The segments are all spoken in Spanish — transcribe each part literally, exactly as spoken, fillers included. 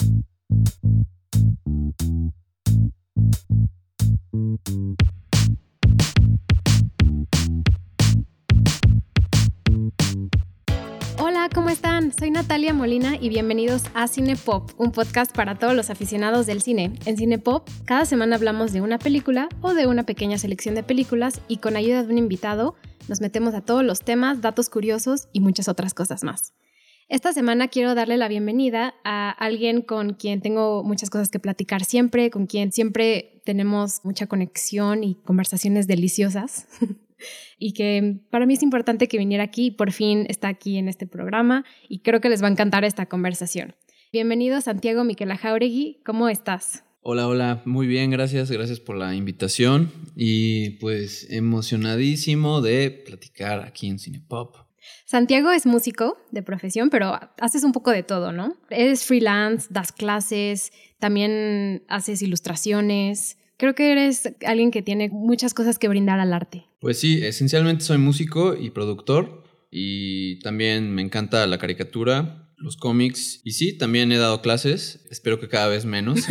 Hola, ¿cómo están? Soy Natalia Molina y bienvenidos a Cinepop, un podcast para todos los aficionados del cine. En Cinepop, cada semana hablamos de una película o de una pequeña selección de películas y con ayuda de un invitado nos metemos a todos los temas, datos curiosos y muchas otras cosas más. Esta semana quiero darle la bienvenida a alguien con quien tengo muchas cosas que platicar siempre, con quien siempre tenemos mucha conexión y conversaciones deliciosas. Y que para mí es importante que viniera aquí y por fin está aquí en este programa y creo que les va a encantar esta conversación. Bienvenido Santiago Miquela Jáuregui, ¿cómo estás? Hola, hola, muy bien, gracias, gracias por la invitación y pues emocionadísimo de platicar aquí en Cinepop. Santiago es músico de profesión, pero haces un poco de todo, ¿no? Eres freelance, das clases, también haces ilustraciones. Creo que eres alguien que tiene muchas cosas que brindar al arte. Pues sí, esencialmente soy músico y productor y también me encanta la caricatura, los cómics y sí, también he dado clases, espero que cada vez menos.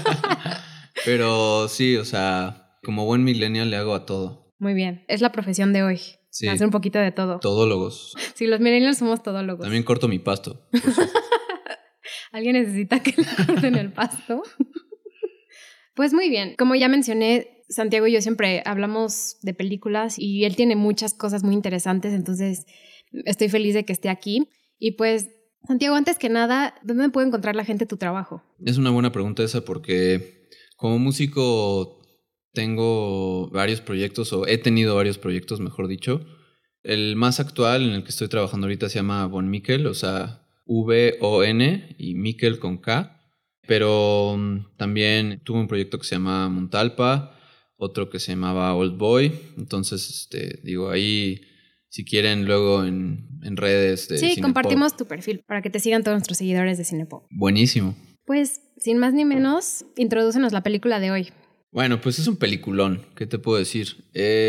Pero sí, o sea, como buen millennial le hago a todo. Muy bien, es la profesión de hoy. Sí. Hacer un poquito de todo. Todólogos. Sí, los millennials somos todólogos. También corto mi pasto. ¿Alguien necesita que le corten el pasto? Pues muy bien, como ya mencioné, Santiago y yo siempre hablamos de películas y él tiene muchas cosas muy interesantes, entonces estoy feliz de que esté aquí. Y pues, Santiago, antes que nada, ¿dónde puede encontrar la gente tu trabajo? Es una buena pregunta esa porque como músico tengo varios proyectos, o he tenido varios proyectos, mejor dicho. El más actual en el que estoy trabajando ahorita se llama Von Mikkel, o sea, V O N y Mikkel con K. Pero um, también tuve un proyecto que se llama Montalpa, otro que se llamaba Old Boy. Entonces, este, digo, ahí si quieren luego en, en redes de Sí, Cinepop. Compartimos tu perfil para que te sigan todos nuestros seguidores de Cinepop. Buenísimo. Pues, sin más ni menos, introdúcenos la película de hoy. Bueno, pues es un peliculón, ¿qué te puedo decir?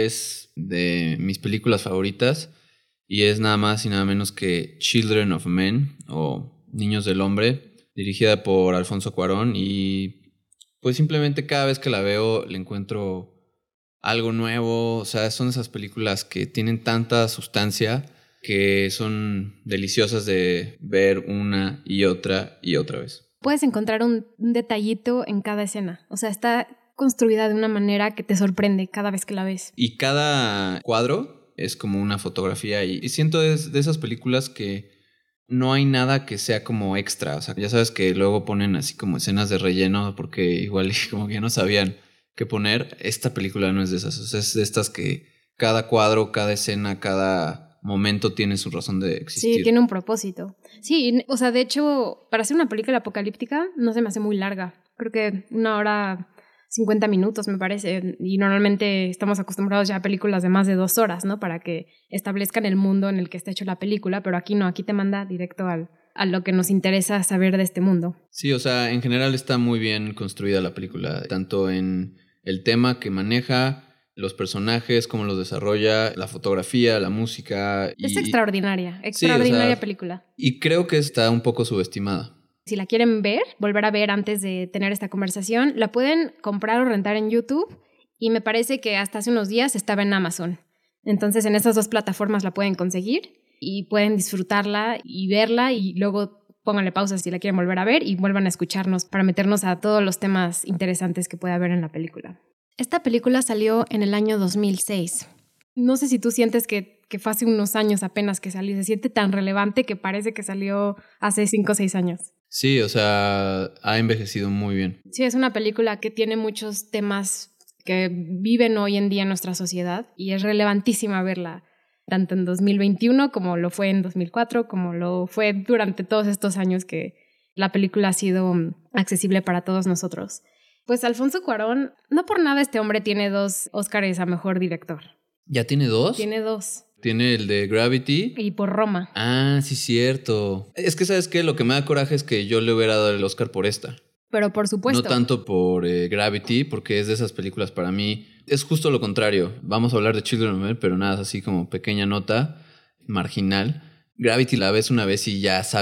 Es de mis películas favoritas y es nada más y nada menos que Children of Men o Niños del Hombre, dirigida por Alfonso Cuarón y pues simplemente cada vez que la veo le encuentro algo nuevo. O sea, son esas películas que tienen tanta sustancia que son deliciosas de ver una y otra y otra vez. Puedes encontrar un, un detallito en cada escena. O sea, está construida de una manera que te sorprende cada vez que la ves. Y cada cuadro es como una fotografía y, y siento es de esas películas que no hay nada que sea como extra. O sea, ya sabes que luego ponen así como escenas de relleno porque igual como que ya no sabían qué poner. Esta película no es de esas. O sea, es de estas que cada cuadro, cada escena, cada momento tiene su razón de existir. Sí, tiene un propósito. Sí, o sea, de hecho, para hacer una película apocalíptica no se me hace muy larga. Creo que una hora, cincuenta minutos me parece. Y normalmente estamos acostumbrados ya a películas de más de dos horas, ¿no? Para que establezcan el mundo en el que está hecho la película, pero aquí no, aquí te manda directo al, a lo que nos interesa saber de este mundo. Sí, o sea, en general está muy bien construida la película, tanto en el tema que maneja, los personajes, cómo los desarrolla, la fotografía, la música. Y, es extraordinaria, extraordinaria sí, o sea, película. Y creo que está un poco subestimada. Si la quieren ver, volver a ver antes de tener esta conversación, la pueden comprar o rentar en YouTube y me parece que hasta hace unos días estaba en Amazon. Entonces en esas dos plataformas la pueden conseguir y pueden disfrutarla y verla y luego pónganle pausa si la quieren volver a ver y vuelvan a escucharnos para meternos a todos los temas interesantes que puede haber en la película. Esta película salió en el año dos mil seis. No sé si tú sientes que, que fue hace unos años apenas que salió. Se siente tan relevante que parece que salió hace cinco o seis años. Sí, o sea, ha envejecido muy bien. Sí, es una película que tiene muchos temas que viven hoy en día en nuestra sociedad y es relevantísima verla tanto en dos mil veintiuno como lo fue en dos mil cuatro, como lo fue durante todos estos años que la película ha sido accesible para todos nosotros. Pues Alfonso Cuarón, no por nada este hombre tiene dos Óscares a Mejor Director. ¿Ya tiene dos? Tiene dos. Tiene el de Gravity. Y por Roma. Ah, sí, cierto. Es que, ¿sabes qué? Lo que me da coraje es que yo le hubiera dado el Oscar por esta. Pero por supuesto. No tanto por eh, Gravity, porque es de esas películas para mí. Es justo lo contrario. Vamos a hablar de Children of Men, pero nada, así como pequeña nota marginal. Gravity la ves una vez y ya sabes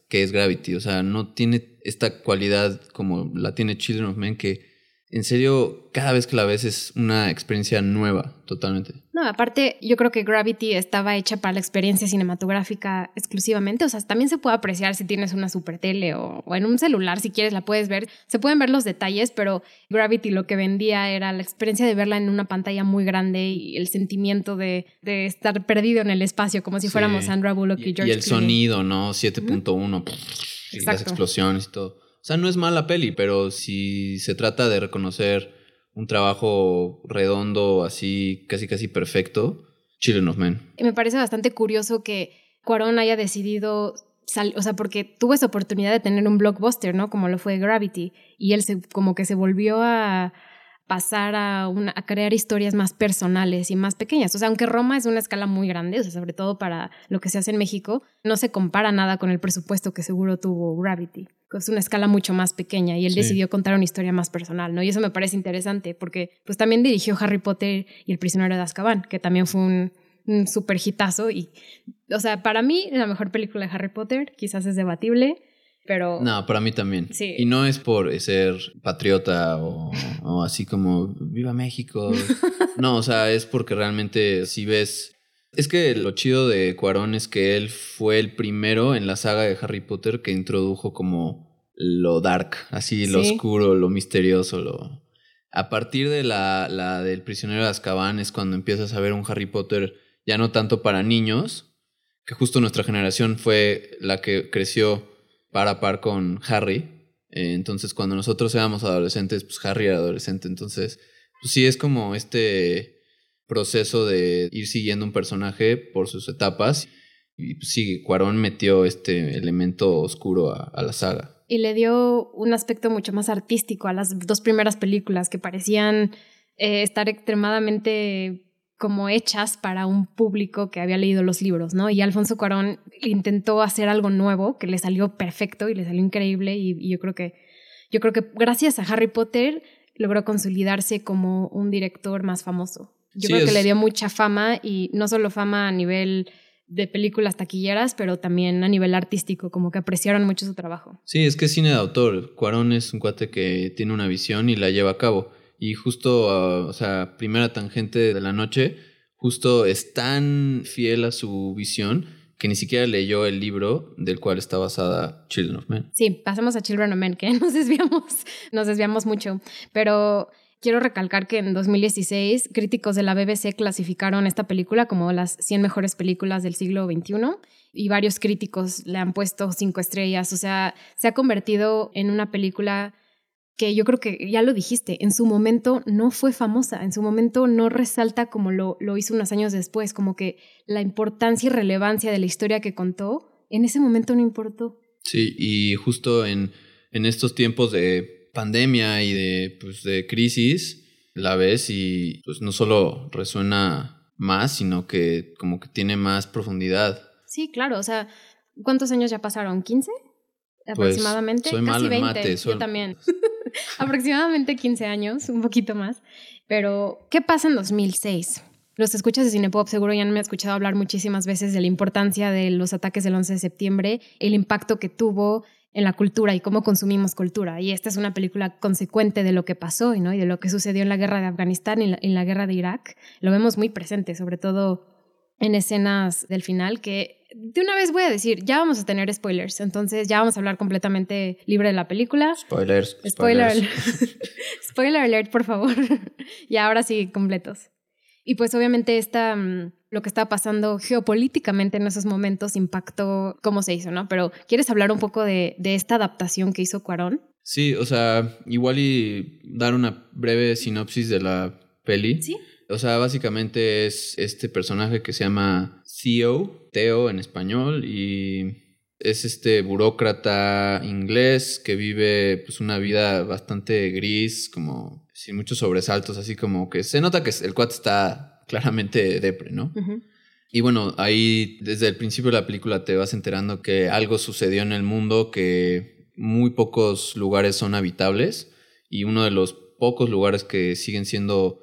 que es Gravity. O sea, no tiene esta cualidad como la tiene Children of Men, que en serio, cada vez que la ves es una experiencia nueva, totalmente. No, aparte, yo creo que Gravity estaba hecha para la experiencia cinematográfica exclusivamente. O sea, también se puede apreciar si tienes una super tele o, o en un celular, si quieres la puedes ver. Se pueden ver los detalles, pero Gravity lo que vendía era la experiencia de verla en una pantalla muy grande y el sentimiento de, de estar perdido en el espacio, como si sí. fuéramos Sandra Bullock y, y George Y el Clooney. Sonido, ¿no? siete punto uno, uh-huh. Y las explosiones y todo. O sea, no es mala peli, pero si se trata de reconocer un trabajo redondo, así, casi casi perfecto, Children of Men. Me parece bastante curioso que Cuarón haya decidido, sal- o sea, porque tuvo esa oportunidad de tener un blockbuster, ¿no? Como lo fue Gravity, y él se, como que se volvió a pasar a, una, a crear historias más personales y más pequeñas. O sea, aunque Roma es una escala muy grande, o sea, sobre todo para lo que se hace en México, no se compara nada con el presupuesto que seguro tuvo Gravity. Es una escala mucho más pequeña y él sí. decidió contar una historia más personal, ¿no? Y eso me parece interesante porque pues también dirigió Harry Potter y El prisionero de Azkaban, que también fue un, un super hitazo y, o sea, para mí la mejor película de Harry Potter, quizás es debatible, pero... No, para mí también. Sí. Y no es por ser patriota o, o así como ¡Viva México! No, o sea, es porque realmente si ves... Es que lo chido de Cuarón es que él fue el primero en la saga de Harry Potter que introdujo como lo dark, así, lo sí. oscuro, lo misterioso, lo... A partir de la, la del prisionero de Azkaban es cuando empiezas a ver un Harry Potter ya no tanto para niños, que justo nuestra generación fue la que creció par a par con Harry. Eh, entonces, cuando nosotros éramos adolescentes, pues Harry era adolescente. Entonces, pues sí, es como este proceso de ir siguiendo un personaje por sus etapas. Y pues sí, Cuarón metió este elemento oscuro a, a la saga. Y le dio un aspecto mucho más artístico a las dos primeras películas que parecían eh, estar extremadamente como hechas para un público que había leído los libros, ¿no? Y Alfonso Cuarón intentó hacer algo nuevo que le salió perfecto y le salió increíble y, y yo creo que yo creo que gracias a Harry Potter logró consolidarse como un director más famoso. Yo sí, creo es... que le dio mucha fama y no solo fama a nivel de películas taquilleras, pero también a nivel artístico, como que apreciaron mucho su trabajo. Sí, es que es cine de autor. Cuarón es un cuate que tiene una visión y la lleva a cabo. Y justo, uh, o sea, Primera Tangente de la Noche, justo es tan fiel a su visión que ni siquiera leyó el libro del cual está basada Children of Men. Sí, pasamos a Children of Men, que nos desviamos, nos desviamos mucho, pero... Quiero recalcar que en dos mil dieciséis críticos de la B B C clasificaron esta película como las cien mejores películas del siglo veintiuno y varios críticos le han puesto cinco estrellas. O sea, se ha convertido en una película que yo creo que, ya lo dijiste, en su momento no fue famosa, en su momento no resalta como lo, lo hizo unos años después, como que la importancia y relevancia de la historia que contó, en ese momento no importó. Sí, y justo en, en estos tiempos de pandemia y de, pues, de crisis, la ves y pues no solo resuena más, sino que como que tiene más profundidad. Sí, claro, o sea, ¿cuántos años ya pasaron? ¿quince? Aproximadamente. Pues soy Casi malo en veinte, mate. Soy... Yo también. Aproximadamente quince años, un poquito más. Pero, ¿qué pasa en dos mil seis? Los escuchas de Cinepop seguro ya me han escuchado hablar muchísimas veces de la importancia de los ataques del once de septiembre, el impacto que tuvo en la cultura y cómo consumimos cultura. Y esta es una película consecuente de lo que pasó, ¿no? Y de lo que sucedió en la guerra de Afganistán y en la, en la guerra de Irak. Lo vemos muy presente, sobre todo en escenas del final, que de una vez voy a decir, ya vamos a tener spoilers, entonces ya vamos a hablar completamente libre de la película. Spoilers. Spoiler spoilers. alert. Spoiler alert, por favor. Y ahora sí, completos. Y pues obviamente esta, lo que estaba pasando geopolíticamente en esos momentos impactó cómo se hizo, ¿no? Pero ¿quieres hablar un poco de, de esta adaptación que hizo Cuarón? Sí, o sea, igual y dar una breve sinopsis de la peli. Sí. O sea, básicamente es este personaje que se llama Theo, Theo en español, y es este burócrata inglés que vive pues una vida bastante gris, como sin muchos sobresaltos, así como que se nota que el cuate está claramente depre, ¿no? Uh-huh. Y bueno, ahí desde el principio de la película te vas enterando que algo sucedió en el mundo, que muy pocos lugares son habitables y uno de los pocos lugares que siguen siendo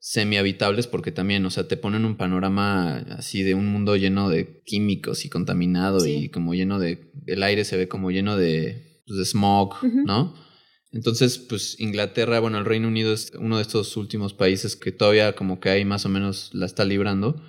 semi-habitables porque también, o sea, te ponen un panorama así de un mundo lleno de químicos y contaminado sí. y como lleno de... El aire se ve como lleno de, pues, de smog, uh-huh. ¿no? Entonces, pues Inglaterra, bueno, el Reino Unido es uno de estos últimos países que todavía como que ahí más o menos la está librando.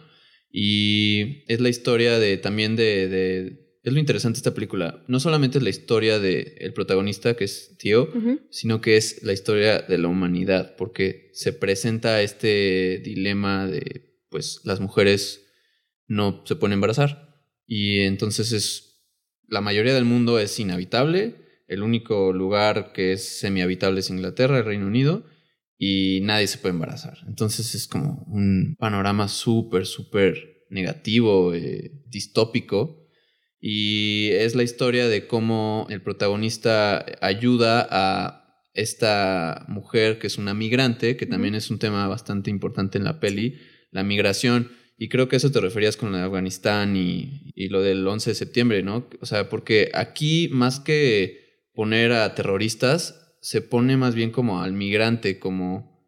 Y es la historia de también de... de es lo interesante de esta película. No solamente es la historia del protagonista, que es Tío, uh-huh. sino que es la historia de la humanidad, porque se presenta este dilema de, pues, las mujeres no se pueden embarazar. Y entonces es, la mayoría del mundo es inhabitable. El único lugar que es semihabitable es Inglaterra, el Reino Unido, y nadie se puede embarazar. Entonces es como un panorama súper, súper negativo, eh, distópico. Y es la historia de cómo el protagonista ayuda a esta mujer que es una migrante, que también uh-huh. es un tema bastante importante en la peli, la migración. Y creo que eso te referías con lo de Afganistán y, y lo del once de septiembre, ¿no? O sea, porque aquí más que poner a terroristas, se pone más bien como al migrante, como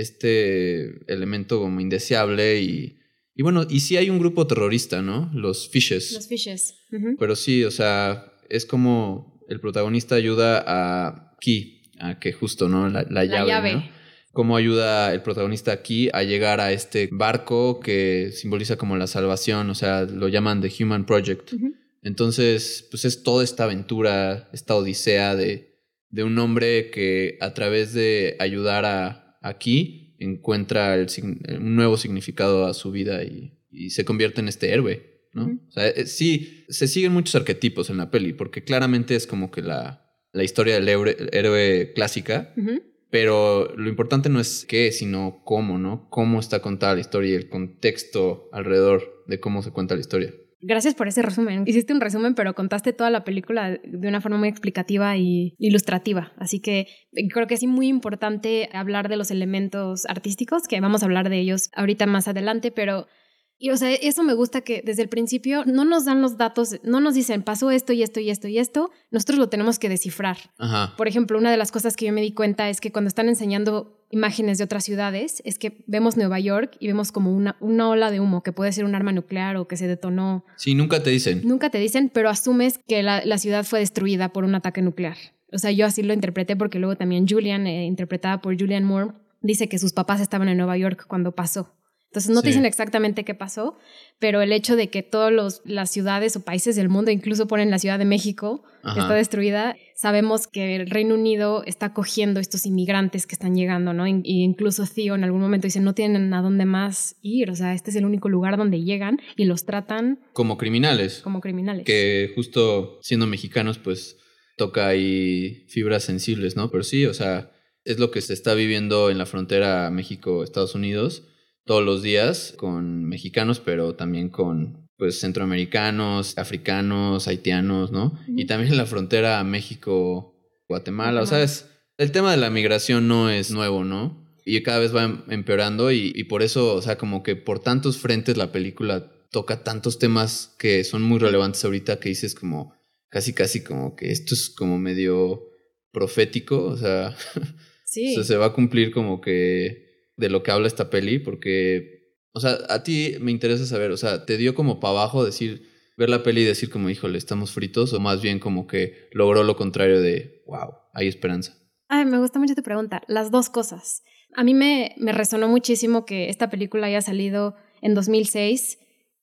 este elemento como indeseable y... Y bueno, y sí hay un grupo terrorista, ¿no? Los Fishes. Los Fishes. Uh-huh. Pero sí, o sea, es como el protagonista ayuda a Key, a que justo, ¿no? La, la, la llave, llave. ¿no? Cómo ayuda el protagonista aquí a llegar a este barco que simboliza como la salvación, o sea, lo llaman The Human Project. Uh-huh. Entonces, pues es toda esta aventura, esta odisea de, de un hombre que a través de ayudar a, a Key encuentra el, un nuevo significado a su vida y, y se convierte en este héroe, ¿no? Uh-huh. O sea, eh, sí, se siguen muchos arquetipos en la peli, porque claramente es como que la, la historia del héroe, héroe clásica, uh-huh. pero lo importante no es qué, sino cómo, ¿no? Cómo está contada la historia y el contexto alrededor de cómo se cuenta la historia. Gracias por ese resumen. Hiciste un resumen, pero contaste toda la película de una forma muy explicativa y ilustrativa. Así que creo que es muy importante hablar de los elementos artísticos, que vamos a hablar de ellos ahorita más adelante, pero... Y, o sea, eso me gusta que desde el principio no nos dan los datos, no nos dicen pasó esto y esto y esto y esto, nosotros lo tenemos que descifrar. Ajá. Por ejemplo, una de las cosas que yo me di cuenta es que cuando están enseñando imágenes de otras ciudades, es que vemos Nueva York y vemos como una, una ola de humo que puede ser un arma nuclear o que se detonó. Sí, nunca te dicen. Nunca te dicen, pero asumes que la, la ciudad fue destruida por un ataque nuclear. O sea, yo así lo interpreté porque luego también Julian, eh, interpretada por Julianne Moore, dice que sus papás estaban en Nueva York cuando pasó. Entonces no sí. te dicen exactamente qué pasó, pero el hecho de que todas las ciudades o países del mundo, incluso ponen la Ciudad de México, Ajá. está destruida, sabemos que el Reino Unido está acogiendo estos inmigrantes que están llegando, ¿no? Y incluso Theo en algún momento dice, no tienen a dónde más ir, o sea, este es el único lugar donde llegan y los tratan... Como criminales. Como criminales. Que justo siendo mexicanos, pues toca ahí fibras sensibles, ¿no? Pero sí, o sea, es lo que se está viviendo en la frontera México-Estados Unidos todos los días con mexicanos, pero también con pues centroamericanos, africanos, haitianos, ¿no? Uh-huh. Y también en la frontera México-Guatemala. Uh-huh. O sea, es, el tema de la migración no es nuevo, ¿no? Y cada vez va empeorando y, y por eso, o sea, como que por tantos frentes la película toca tantos temas que son muy relevantes ahorita que dices como casi casi como que esto es como medio profético, o sea, sí. o sea, se va a cumplir como que de lo que habla esta peli, porque, o sea, a ti me interesa saber, o sea, ¿te dio como para abajo decir, ver la peli y decir como, híjole, estamos fritos? O más bien como que logró lo contrario de, wow, hay esperanza. Ay, me gusta mucho tu pregunta. Las dos cosas. A mí me, me resonó muchísimo que esta película haya salido en dos mil seis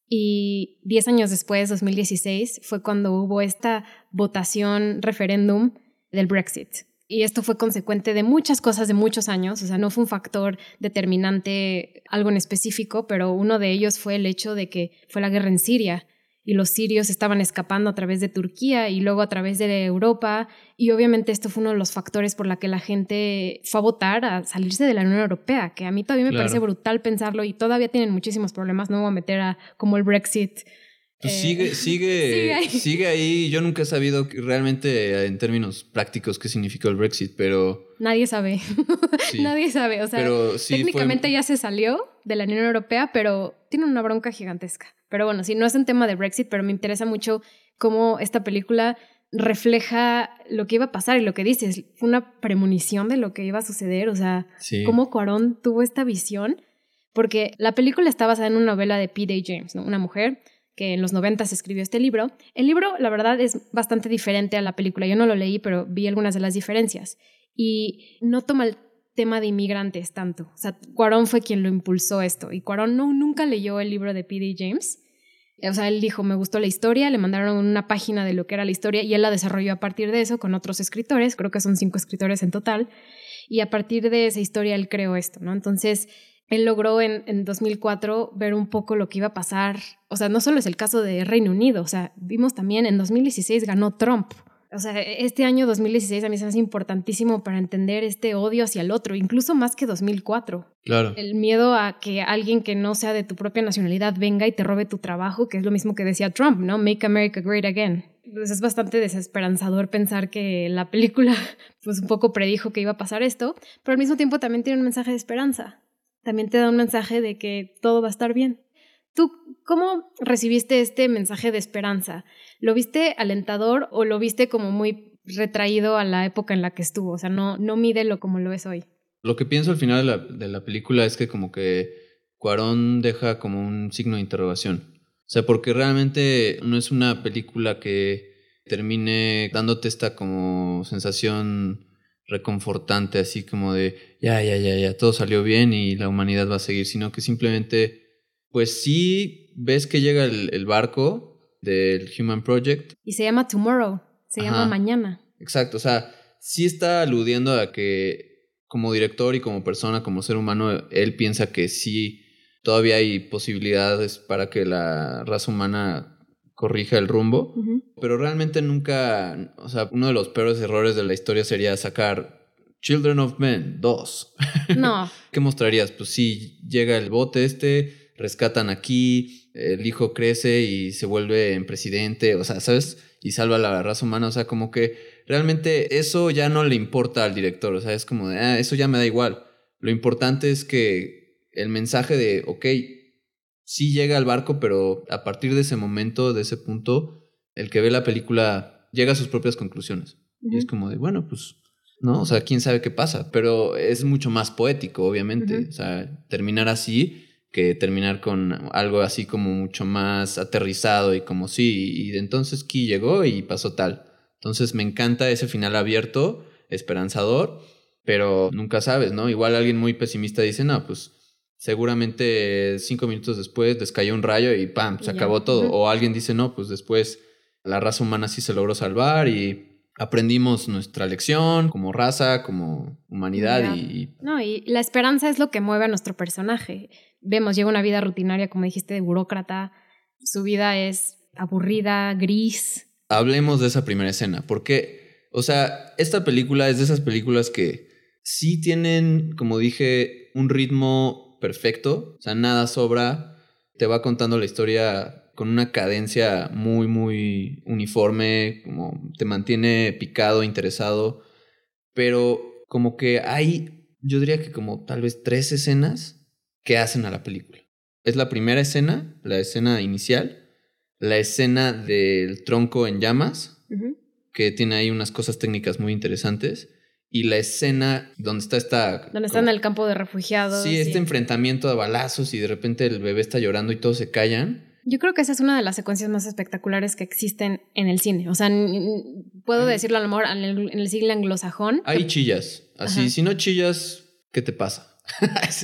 y diez años después, dos mil dieciséis, fue cuando hubo esta votación, referéndum del Brexit. Y esto fue consecuente de muchas cosas de muchos años, o sea, no fue un factor determinante algo en específico, pero uno de ellos fue el hecho de que fue la guerra en Siria y los sirios estaban escapando a través de Turquía y luego a través de Europa y obviamente esto fue uno de los factores por la que la gente fue a votar a salirse de la Unión Europea, que a mí todavía me claro. parece brutal pensarlo y todavía tienen muchísimos problemas, no voy a meter a como el Brexit. Pues eh, sigue, sigue, sigue ahí. sigue ahí. Yo nunca he sabido realmente en términos prácticos qué significó el Brexit, pero... Nadie sabe. Sí. Nadie sabe. O sea, pero sí técnicamente fue... ya se salió de la Unión Europea, pero tiene una bronca gigantesca. Pero bueno, sí, no es un tema de Brexit, pero me interesa mucho cómo esta película refleja lo que iba a pasar y lo que dices. Fue una premonición de lo que iba a suceder. O sea, sí. cómo Cuarón tuvo esta visión. porque la película está basada en una novela de P D James, ¿no? Una mujer que en los noventas escribió este libro. El libro, la verdad, es bastante diferente a la película. Yo no lo leí, pero vi algunas de las diferencias. Y no toma el tema de inmigrantes tanto. O sea, Cuarón fue quien lo impulsó esto. Y Cuarón no, nunca leyó el libro de P D James. O sea, él dijo, me gustó la historia, le mandaron una página de lo que era la historia y él la desarrolló a partir de eso con otros escritores. Creo que son cinco escritores en total. Y a partir de esa historia él creó esto, ¿no? Entonces, él logró en, en dos mil cuatro ver un poco lo que iba a pasar. O sea, no solo es el caso de Reino Unido, o sea, vimos también en dos mil dieciséis ganó Trump. O sea, este año dos mil dieciséis a mí se me hace importantísimo para entender este odio hacia el otro, incluso más que dos mil cuatro. Claro. El miedo a que alguien que no sea de tu propia nacionalidad venga y te robe tu trabajo, que es lo mismo que decía Trump, ¿no? Make America Great Again. Pues es bastante desesperanzador pensar que la película pues un poco predijo que iba a pasar esto, pero al mismo tiempo también tiene un mensaje de esperanza. También te da un mensaje de que todo va a estar bien. ¿Tú cómo recibiste este mensaje de esperanza? ¿Lo viste alentador o lo viste como muy retraído a la época en la que estuvo? O sea, no, no mídelo como lo es hoy. Lo que pienso al final de la, de la película es que como que Cuarón deja como un signo de interrogación. O sea, porque realmente no es una película que termine dándote esta como sensación reconfortante, así como de ya, ya, ya, ya, todo salió bien y la humanidad va a seguir, sino que simplemente, pues sí ves que llega el, el barco del Human Project. Y se llama Tomorrow, se Ajá. llama Mañana. Exacto, o sea, sí está aludiendo a que como director y como persona, como ser humano, él piensa que sí, todavía hay posibilidades para que la raza humana corrija el rumbo, uh-huh. Pero realmente nunca, o sea, uno de los peores errores de la historia sería sacar Children of Men dos. No. ¿Qué mostrarías? Pues sí, llega el bote este, rescatan aquí, el hijo crece y se vuelve en presidente, o sea, ¿sabes? Y salva a la raza humana, o sea, como que realmente eso ya no le importa al director, o sea, es como de, ah, eso ya me da igual. Lo importante es que el mensaje de, ok, sí llega al barco, pero a partir de ese momento, de ese punto, el que ve la película llega a sus propias conclusiones. Uh-huh. Y es como de, bueno, pues, ¿no? O sea, quién sabe qué pasa, pero es mucho más poético, obviamente. Uh-huh. O sea, terminar así que terminar con algo así como mucho más aterrizado y como sí, y de entonces Key llegó y pasó tal. Entonces me encanta ese final abierto, esperanzador, pero nunca sabes, ¿no? Igual alguien muy pesimista dice, no, pues seguramente cinco minutos después les cayó un rayo y ¡pam! Se acabó todo. Uh-huh. O alguien dice, no, pues después la raza humana sí se logró salvar y aprendimos nuestra lección como raza, como humanidad. Y... No, y la esperanza es lo que mueve a nuestro personaje. Vemos, lleva una vida rutinaria, como dijiste, de burócrata. Su vida es aburrida, gris. Hablemos de esa primera escena, porque, o sea, esta película es de esas películas que sí tienen, como dije, un ritmo perfecto, o sea, nada sobra, te va contando la historia con una cadencia muy, muy uniforme, como te mantiene picado, interesado, pero como que hay, yo diría que como tal vez tres escenas que hacen a la película. Es la primera escena, la escena inicial, la escena del tronco en llamas, uh-huh. que tiene ahí unas cosas técnicas muy interesantes, y la escena donde está esta... Donde está en el campo de refugiados. Sí, este sí. enfrentamiento de balazos y de repente el bebé está llorando y todos se callan. Yo creo que esa es una de las secuencias más espectaculares que existen en el cine. O sea, n- puedo Ay. decirlo a lo mejor en el, en el siglo anglosajón. Hay chillas. Así, Ajá. Si no chillas, ¿qué te pasa? Sí.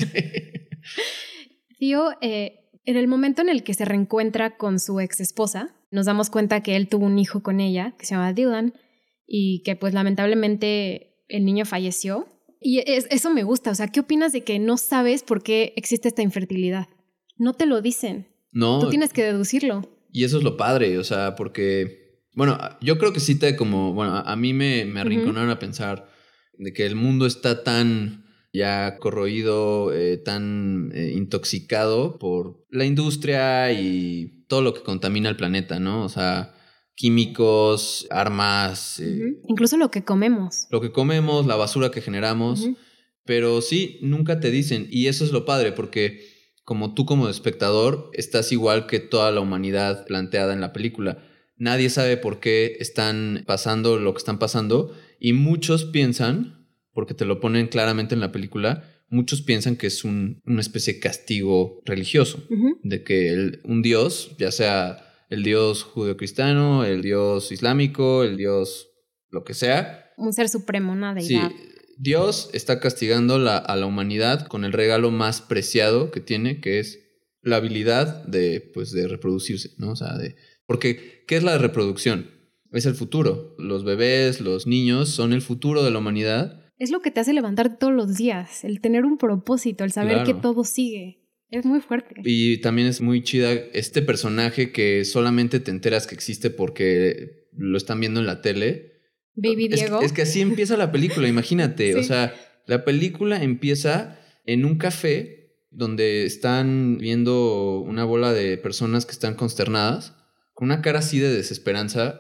Tío, eh, en el momento en el que se reencuentra con su ex esposa, nos damos cuenta que él tuvo un hijo con ella, que se llama Dylan, y que pues lamentablemente el niño falleció. Y es, eso me gusta. O sea, ¿qué opinas de que no sabes por qué existe esta infertilidad? No te lo dicen. No. Tú tienes que deducirlo. Y eso es lo padre, o sea, porque... Bueno, yo creo que sí te como... Bueno, a, a mí me, me arrinconaron uh-huh. a pensar de que el mundo está tan ya corroído, eh, tan eh, intoxicado por la industria y todo lo que contamina el planeta, ¿no? O sea... químicos, armas. Eh, uh-huh. Incluso lo que comemos. Lo que comemos, la basura que generamos. Uh-huh. Pero sí, nunca te dicen. Y eso es lo padre, porque como tú como espectador estás igual que toda la humanidad planteada en la película. Nadie sabe por qué están pasando lo que están pasando. Y muchos piensan, porque te lo ponen claramente en la película, muchos piensan que es un, una especie de castigo religioso, Uh-huh. de que el, un dios, ya sea el dios judeocristiano, el dios islámico, el dios lo que sea. Un ser supremo, una deidad. Sí, Dios está castigando la, a la humanidad con el regalo más preciado que tiene, que es la habilidad de, pues, de reproducirse, ¿no? O sea, de... Porque, ¿qué es la reproducción? Es el futuro. Los bebés, los niños son el futuro de la humanidad. Es lo que te hace levantarte todos los días, el tener un propósito, el saber Claro. que todo sigue. Es muy fuerte. Y también es muy chida este personaje que solamente te enteras que existe porque lo están viendo en la tele. Baby Es, Diego. es que así empieza la película, imagínate. Sí. O sea, la película empieza en un café donde están viendo una bola de personas que están consternadas, con una cara así de desesperanza.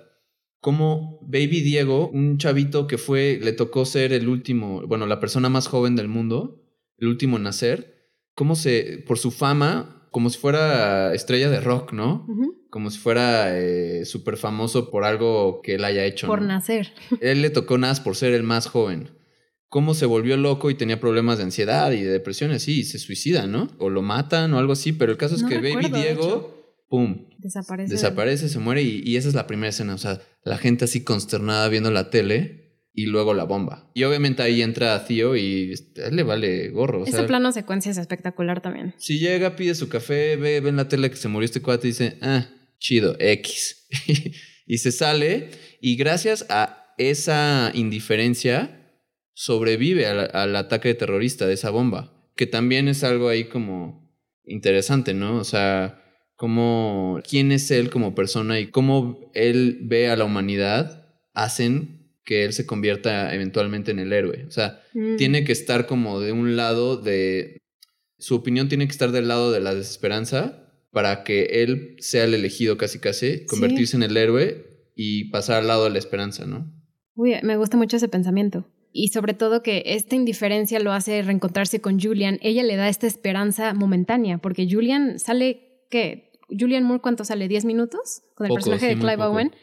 Como Baby Diego, un chavito que fue, le tocó ser el último, bueno, la persona más joven del mundo, el último en nacer, cómo se, por su fama, como si fuera estrella de rock, ¿no? Uh-huh. Como si fuera eh, súper famoso por algo que él haya hecho, Por ¿no? nacer. Él le tocó nada por ser el más joven. Cómo se volvió loco y tenía problemas de ansiedad y de depresión y así, y se suicida, ¿no? O lo matan o algo así, pero el caso es No que recuerdo, Baby de hecho. Diego, pum, Desaparece. desaparece, se muere y, y esa es la primera escena, o sea, la gente así consternada viendo la tele y luego la bomba. Y obviamente ahí entra Theo y a él le vale gorro. O Ese sea, plano secuencia es espectacular también. si llega, pide su café, ve, ve en la tele que se murió este cuate y dice, ah, chido, X. Y se sale y gracias a esa indiferencia sobrevive al, al ataque terrorista de esa bomba, que también es algo ahí como interesante, ¿no? O sea, cómo, quién es él como persona y cómo él ve a la humanidad hacen que él se convierta eventualmente en el héroe. O sea, Mm. tiene que estar como de un lado de... Su opinión tiene que estar del lado de la desesperanza para que él sea el elegido casi casi, convertirse Sí. en el héroe y pasar al lado de la esperanza, ¿no? Uy, me gusta mucho ese pensamiento. Y sobre todo que esta indiferencia lo hace reencontrarse con Julian. Ella le da esta esperanza momentánea, porque Julian sale, ¿qué? Julian Moore, ¿cuánto sale? ¿diez minutos? Con el Poco, personaje sí, de muy Clive poco. Owen.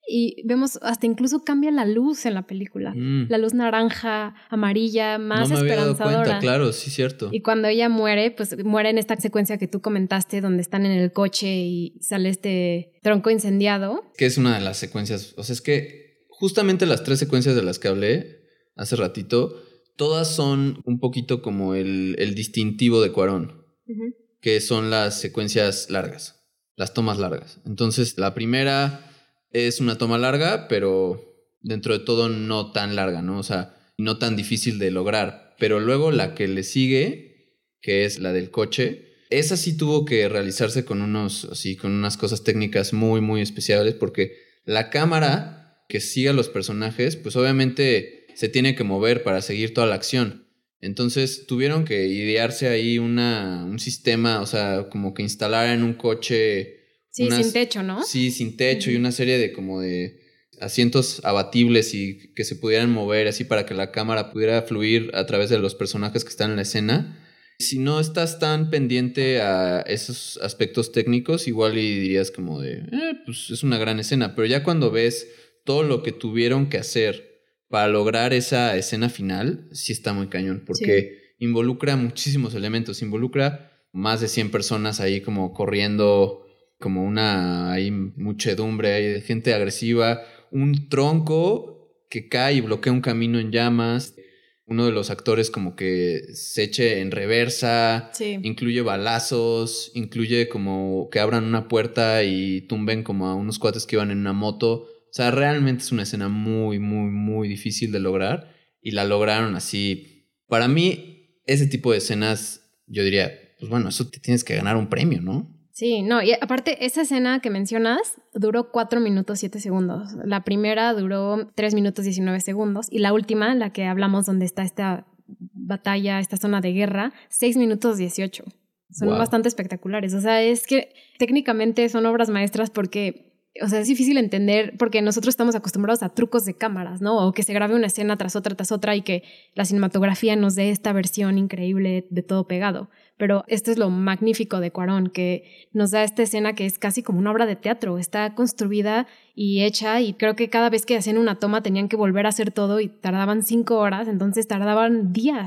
Y vemos, hasta incluso cambia la luz en la película. Mm. La luz naranja, amarilla, más no me había dado esperanzadora. cuenta, claro, sí, cierto. Y cuando ella muere, pues muere en esta secuencia que tú comentaste, donde están en el coche y sale este tronco incendiado. Que es una de las secuencias, o sea, es que justamente las tres secuencias de las que hablé hace ratito, todas son un poquito como el, el distintivo de Cuarón, Uh-huh. que son las secuencias largas, las tomas largas. Entonces, la primera es una toma larga, pero dentro de todo no tan larga, ¿no? O sea, no tan difícil de lograr. Pero luego la que le sigue, que es la del coche, esa sí tuvo que realizarse con unos, así, con unas cosas técnicas muy, muy especiales, porque la cámara que sigue a los personajes, pues obviamente se tiene que mover para seguir toda la acción. Entonces tuvieron que idearse ahí una, un sistema, o sea, como que instalar en un coche... Sí, unas, sin techo, ¿no? Sí, sin techo, Uh-huh. y una serie de como de asientos abatibles y que se pudieran mover así para que la cámara pudiera fluir a través de los personajes que están en la escena. Si no estás tan pendiente a esos aspectos técnicos, igual y dirías como de, eh, pues es una gran escena, pero ya cuando ves todo lo que tuvieron que hacer para lograr esa escena final, sí está muy cañón, porque sí. Involucra muchísimos elementos, involucra más de cien personas ahí como corriendo, como una ahí muchedumbre ahí de gente agresiva, un tronco que cae y bloquea un camino en llamas, uno de los actores como que se eche en reversa, sí. Incluye balazos, incluye como que abran una puerta y tumben como a unos cuates que iban en una moto. O sea, realmente es una escena muy, muy, muy difícil de lograr y la lograron así. Para mí, ese tipo de escenas, yo diría, pues bueno, eso te tienes que ganar un premio, ¿no? Sí, no, y aparte esa escena que mencionas duró cuatro minutos siete segundos. La primera duró tres minutos diecinueve segundos y la última, la que hablamos donde está esta batalla, esta zona de guerra, seis minutos dieciocho. Son wow. bastante espectaculares. O sea, es que técnicamente son obras maestras porque... O sea, es difícil entender porque nosotros estamos acostumbrados a trucos de cámaras, ¿no? O que se grabe una escena tras otra, tras otra y que la cinematografía nos dé esta versión increíble de todo pegado. Pero esto es lo magnífico de Cuarón, que nos da esta escena que es casi como una obra de teatro. Está construida y hecha y creo que cada vez que hacían una toma tenían que volver a hacer todo y tardaban cinco horas, entonces tardaban días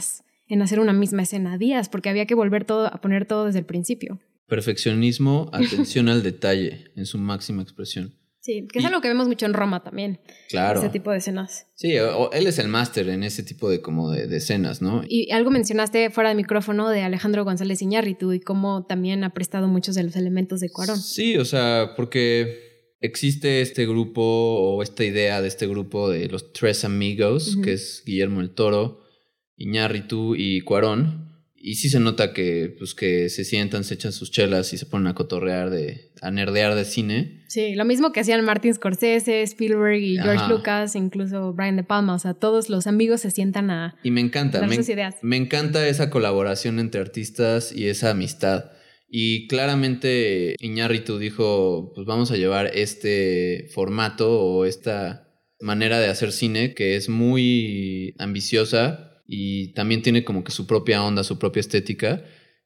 en hacer una misma escena, días, porque había que volver todo a poner todo desde el principio. Perfeccionismo, atención al detalle en su máxima expresión. Sí, que es y, algo que vemos mucho en Roma también. Claro. Ese tipo de escenas. Sí, o, él es el máster en ese tipo de, como de, de escenas, ¿no? Y algo mencionaste fuera de micrófono de Alejandro González Iñárritu y cómo también ha prestado muchos de los elementos de Cuarón. Sí, o sea, porque existe este grupo o esta idea de este grupo de los Tres Amigos, uh-huh. que es Guillermo el Toro, Iñárritu y Cuarón. Y sí se nota que, pues, que se sientan, se echan sus chelas y se ponen a cotorrear, de, a nerdear de cine. Sí, lo mismo que hacían Martin Scorsese, Spielberg y George Ajá. Lucas, incluso Brian De Palma. O sea, todos los amigos se sientan a Y me encanta, dar me, sus ideas. me encanta esa colaboración entre artistas y esa amistad. Y claramente Iñárritu dijo, pues vamos a llevar este formato o esta manera de hacer cine que es muy ambiciosa. Y también tiene como que su propia onda, su propia estética.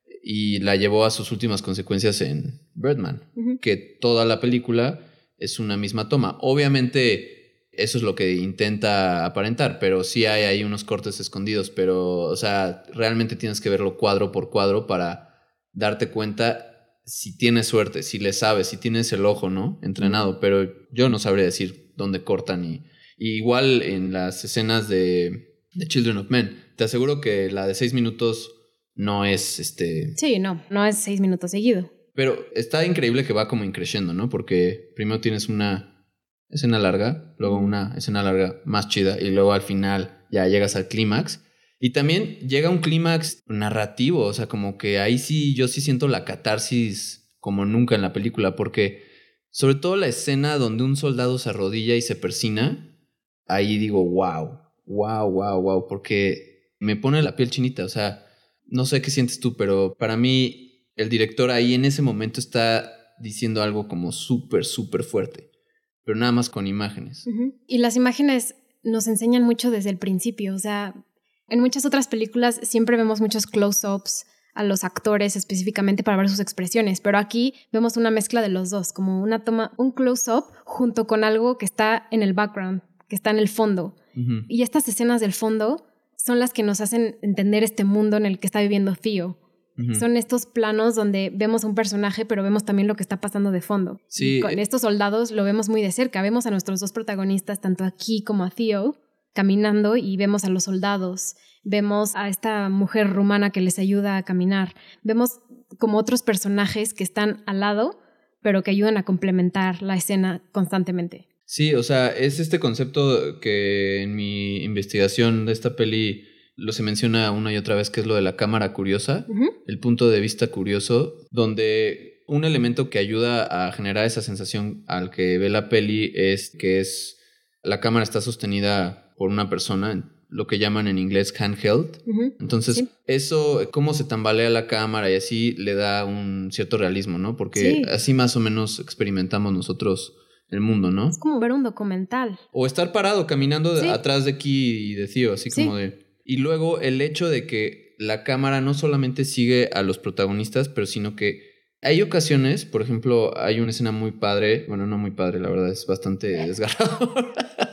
Y la llevó a sus últimas consecuencias en Birdman. Uh-huh. Que toda la película es una misma toma. Obviamente eso es lo que intenta aparentar. Pero sí hay ahí unos cortes escondidos. Pero, o sea, realmente tienes que verlo cuadro por cuadro para darte cuenta si tienes suerte, si le sabes, si tienes el ojo, ¿no? Entrenado. Uh-huh. Pero yo no sabría decir dónde cortan. Y, y igual en las escenas de... The Children of Men. Te aseguro que la de seis minutos no es este... Sí, no, no es seis minutos seguido. Pero está increíble que va como increciendo, ¿no? Porque primero tienes una escena larga, luego una escena larga más chida y luego al final ya llegas al clímax. Y también llega un clímax narrativo, o sea, como que ahí sí, yo sí siento la catarsis como nunca en la película, porque sobre todo la escena donde un soldado se arrodilla y se persina, ahí digo, wow. Wow, wow, wow, porque me pone la piel chinita, o sea, no sé qué sientes tú, pero para mí el director ahí en ese momento está diciendo algo como súper, súper fuerte, pero nada más con imágenes. Uh-huh. Y las imágenes nos enseñan mucho desde el principio, o sea, en muchas otras películas siempre vemos muchos close-ups a los actores específicamente para ver sus expresiones, pero aquí vemos una mezcla de los dos, como una toma, un close-up junto con algo que está en el background, que está en el fondo. Uh-huh. Y estas escenas del fondo son las que nos hacen entender este mundo en el que está viviendo Theo. Uh-huh. Son estos planos donde vemos a un personaje, pero vemos también lo que está pasando de fondo. Sí. Y con estos soldados lo vemos muy de cerca. Vemos a nuestros dos protagonistas, tanto aquí como a Theo, caminando, y vemos a los soldados. Vemos a esta mujer rumana que les ayuda a caminar. Vemos como otros personajes que están al lado, pero que ayudan a complementar la escena constantemente. Sí, o sea, es este concepto que en mi investigación de esta peli lo se menciona una y otra vez, que es lo de la cámara curiosa, uh-huh. el punto de vista curioso, donde un elemento que ayuda a generar esa sensación al que ve la peli es que es la cámara está sostenida por una persona, lo que llaman en inglés handheld. Uh-huh. Entonces, sí. eso, cómo se tambalea la cámara y así le da un cierto realismo, ¿no? Porque sí. así más o menos experimentamos nosotros el mundo, ¿no? Es como ver un documental. O estar parado caminando sí. atrás de Key y de Theo, así sí. como de... Y luego el hecho de que la cámara no solamente sigue a los protagonistas, pero sino que hay ocasiones, por ejemplo, hay una escena muy padre, bueno, no muy padre, la verdad, es bastante desgarrador.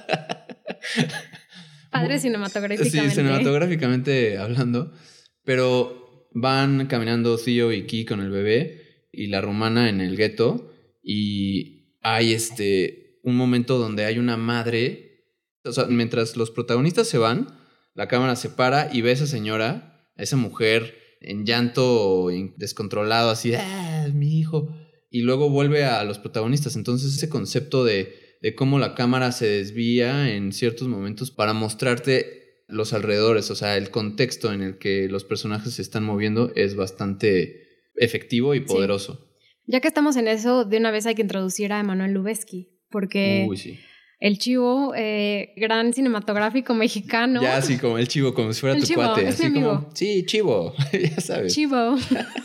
Padre cinematográficamente. Sí, cinematográficamente hablando, pero van caminando Theo y Key con el bebé y la rumana en el gueto y... hay este un momento donde hay una madre, o sea, mientras los protagonistas se van, la cámara se para y ve a esa señora, a esa mujer en llanto descontrolado, así, ¡ah, mi hijo! Y luego vuelve a los protagonistas. Entonces ese concepto de, de cómo la cámara se desvía en ciertos momentos para mostrarte los alrededores, o sea, el contexto en el que los personajes se están moviendo es bastante efectivo y poderoso. Sí. Ya que estamos en eso, de una vez hay que introducir a Emmanuel Lubezki, porque Uy, sí. el Chivo, eh, gran cinematográfico mexicano. Ya, así como el Chivo, como si fuera el tu Chivo, cuate. Es así mi amigo. Como, sí, Chivo, ya sabes. Chivo.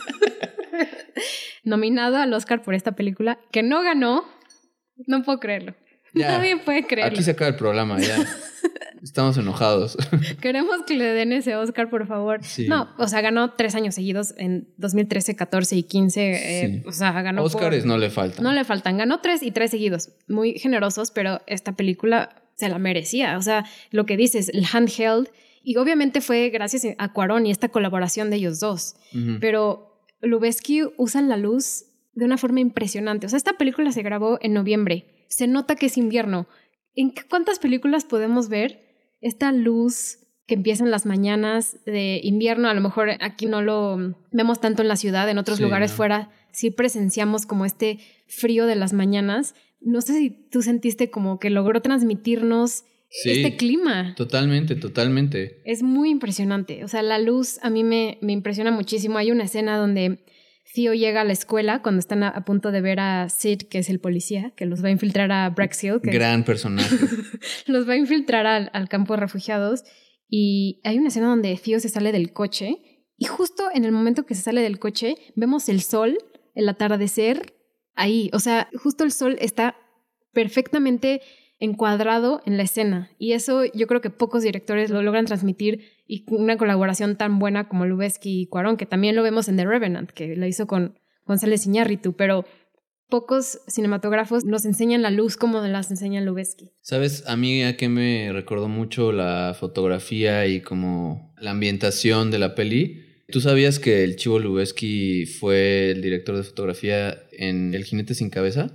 Nominado al Oscar por esta película, que no ganó. No puedo creerlo. Ya, nadie puede creerlo. Aquí se acaba el programa, ya. Estamos enojados. Queremos que le den ese Oscar, por favor. Sí. No, o sea, ganó tres años seguidos en dos mil trece, catorce y quince. Eh, sí. O sea, ganó Óscares por... no le faltan. No le faltan. Ganó tres y tres seguidos. Muy generosos, pero esta película se la merecía. O sea, lo que dices, el handheld Y obviamente fue gracias a Cuarón y esta colaboración de ellos dos. Uh-huh. Pero Lubezki usa la luz de una forma impresionante. O sea, esta película se grabó en noviembre. Se nota que es invierno. ¿En cuántas películas podemos ver esta luz que empieza en las mañanas de invierno? A lo mejor aquí no lo vemos tanto en la ciudad, en otros sí, lugares ¿no? fuera sí presenciamos como este frío de las mañanas. No sé si tú sentiste como que logró transmitirnos sí, este clima. Totalmente, totalmente. Es muy impresionante. O sea, la luz a mí me, me impresiona muchísimo. Hay una escena donde Theo llega a la escuela cuando están a, a punto de ver a Sid, que es el policía, que los va a infiltrar a Braxiel. Que Gran es, personaje. Los va a infiltrar al, al campo de refugiados. Y hay una escena donde Theo se sale del coche y justo en el momento que se sale del coche vemos el sol, el atardecer ahí. O sea, justo el sol está perfectamente encuadrado en la escena. Y eso yo creo que pocos directores lo logran transmitir, y una colaboración tan buena como Lubezki y Cuarón, que también lo vemos en The Revenant, que lo hizo con González Iñárritu, pero pocos cinematógrafos nos enseñan la luz como las enseña Lubezki. ¿Sabes? A mí a qué me recordó mucho la fotografía y como la ambientación de la peli. ¿Tú sabías que el Chivo Lubezki fue el director de fotografía en El jinete sin cabeza?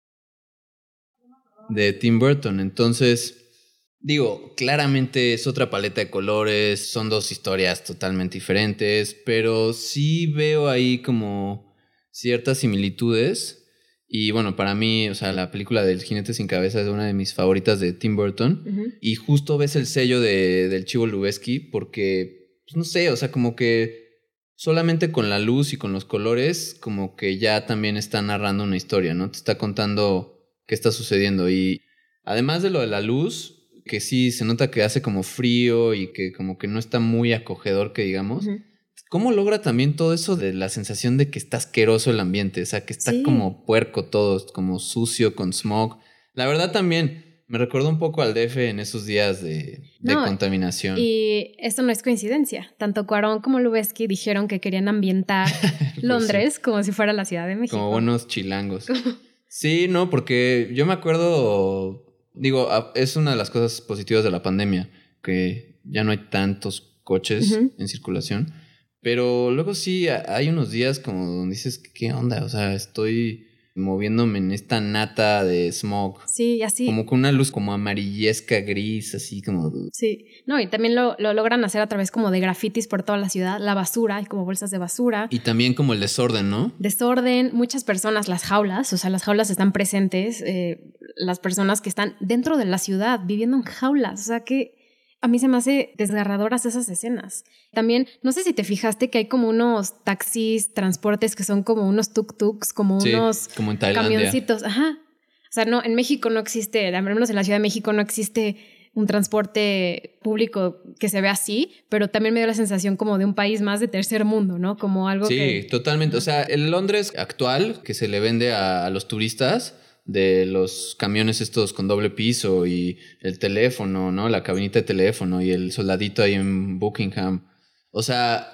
De Tim Burton. Entonces, digo, claramente es otra paleta de colores, son dos historias totalmente diferentes, pero sí veo ahí como ciertas similitudes. Y bueno, para mí, o sea, la película del jinete sin cabeza es una de mis favoritas de Tim Burton. Uh-huh. Y justo ves el sello de, del Chivo Lubezki porque, pues no sé, o sea, como que solamente con la luz y con los colores, como que ya también está narrando una historia, ¿no? Te está contando qué está sucediendo. Y además de lo de la luz, que sí se nota que hace como frío y que como que no está muy acogedor, que digamos. Uh-huh. ¿Cómo logra también todo eso de la sensación de que está asqueroso el ambiente? O sea, que está sí. como puerco todo, como sucio, con smog. La verdad también me recordó un poco al D F en esos días de, de no, contaminación. Y esto no es coincidencia. Tanto Cuarón como Lubezki dijeron que querían ambientar pues Londres sí. como si fuera la Ciudad de México. Como buenos chilangos. Sí, no, porque yo me acuerdo, digo, es una de las cosas positivas de la pandemia, que ya no hay tantos coches uh-huh. en circulación. Pero luego sí hay unos días como donde dices, ¿qué onda? O sea, estoy moviéndome en esta nata de smog. Sí, así. Como con una luz como amarillesca, gris, así como... Sí, no, y también lo, lo logran hacer a través como de grafitis por toda la ciudad. La basura, hay como bolsas de basura. Y también como el desorden, ¿no? Desorden, muchas personas, las jaulas, o sea, las jaulas están presentes. Eh, las personas que están dentro de la ciudad, viviendo en jaulas, o sea que... A mí se me hace desgarradoras esas escenas. También, no sé si te fijaste que hay como unos taxis, transportes que son como unos tuk-tuks, como sí, unos como en Tailandia. Camioncitos. Ajá. O sea, no, en México no existe, al menos en la Ciudad de México no existe un transporte público que se vea así, pero también me dio la sensación como de un país más de tercer mundo, ¿no? Como algo sí, que... Sí, totalmente. O sea, el Londres actual que se le vende a, a los turistas... de los camiones estos con doble piso y el teléfono, ¿no? La cabinita de teléfono y el soldadito ahí en Buckingham. O sea,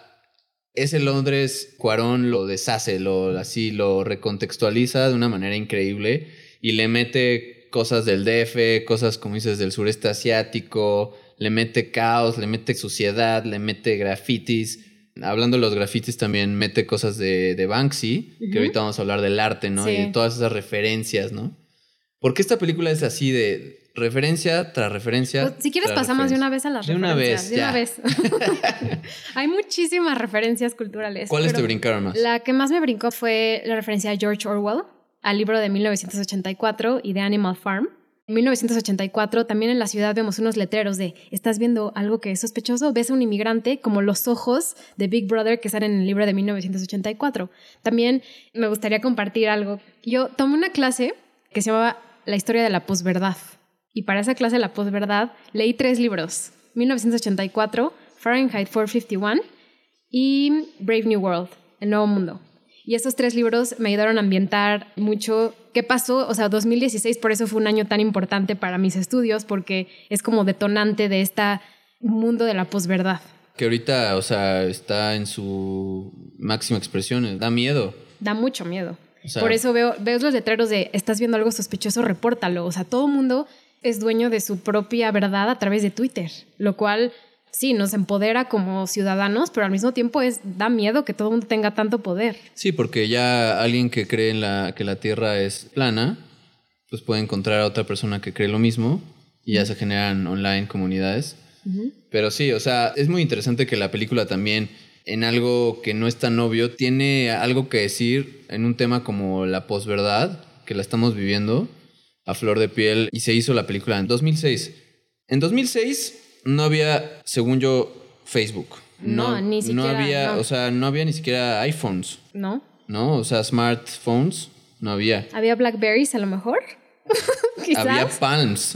ese Londres, Cuarón lo deshace, lo, así lo recontextualiza de una manera increíble y le mete cosas del D F, cosas, como dices, del sureste asiático, le mete caos, le mete suciedad, le mete grafitis. Hablando de los grafitis también mete cosas de, de Banksy, uh-huh. que ahorita vamos a hablar del arte, ¿no? Sí. Y de todas esas referencias, ¿no? ¿Por qué esta película es así de referencia tras referencia? Pues, si quieres pasamos de una vez a las de referencias. De una vez, De ya. una vez. Hay muchísimas referencias culturales. ¿Cuáles te brincaron más? La que más me brincó fue la referencia a George Orwell, al libro de mil novecientos ochenta y cuatro y de Animal Farm. En mil novecientos ochenta y cuatro también en la ciudad vemos unos letreros de ¿estás viendo algo que es sospechoso? Ves a un inmigrante como los ojos de Big Brother que salen en el libro de mil novecientos ochenta y cuatro. También me gustaría compartir algo. Yo tomé una clase que se llamaba La historia de la posverdad y para esa clase de la posverdad leí tres libros. mil novecientos ochenta y cuatro, Fahrenheit cuatrocientos cincuenta y uno y Brave New World, El Nuevo Mundo. Y esos tres libros me ayudaron a ambientar mucho qué pasó. O sea, dos mil dieciséis por eso fue un año tan importante para mis estudios porque es como detonante de este mundo de la posverdad. Que ahorita, o sea, está en su máxima expresión. Da miedo. Da mucho miedo. O sea, por eso veo, veo los letreros de estás viendo algo sospechoso, repórtalo. O sea, todo mundo es dueño de su propia verdad a través de Twitter, lo cual sí, nos empodera como ciudadanos, pero al mismo tiempo es da miedo que todo el mundo tenga tanto poder. Sí, porque ya alguien que cree en la, que la Tierra es plana, pues puede encontrar a otra persona que cree lo mismo y ya se generan online comunidades. Uh-huh. Pero sí, o sea, es muy interesante que la película también, en algo que no es tan obvio, tiene algo que decir en un tema como la posverdad, que la estamos viviendo a flor de piel, y se hizo la película en dos mil seis. En dos mil seis no había, según yo, Facebook. No, no ni siquiera. No había, no. o sea, no había ni siquiera iPhones. No. No, o sea, smartphones no había. ¿Había Blackberries a lo mejor? Quizás. Había Palms.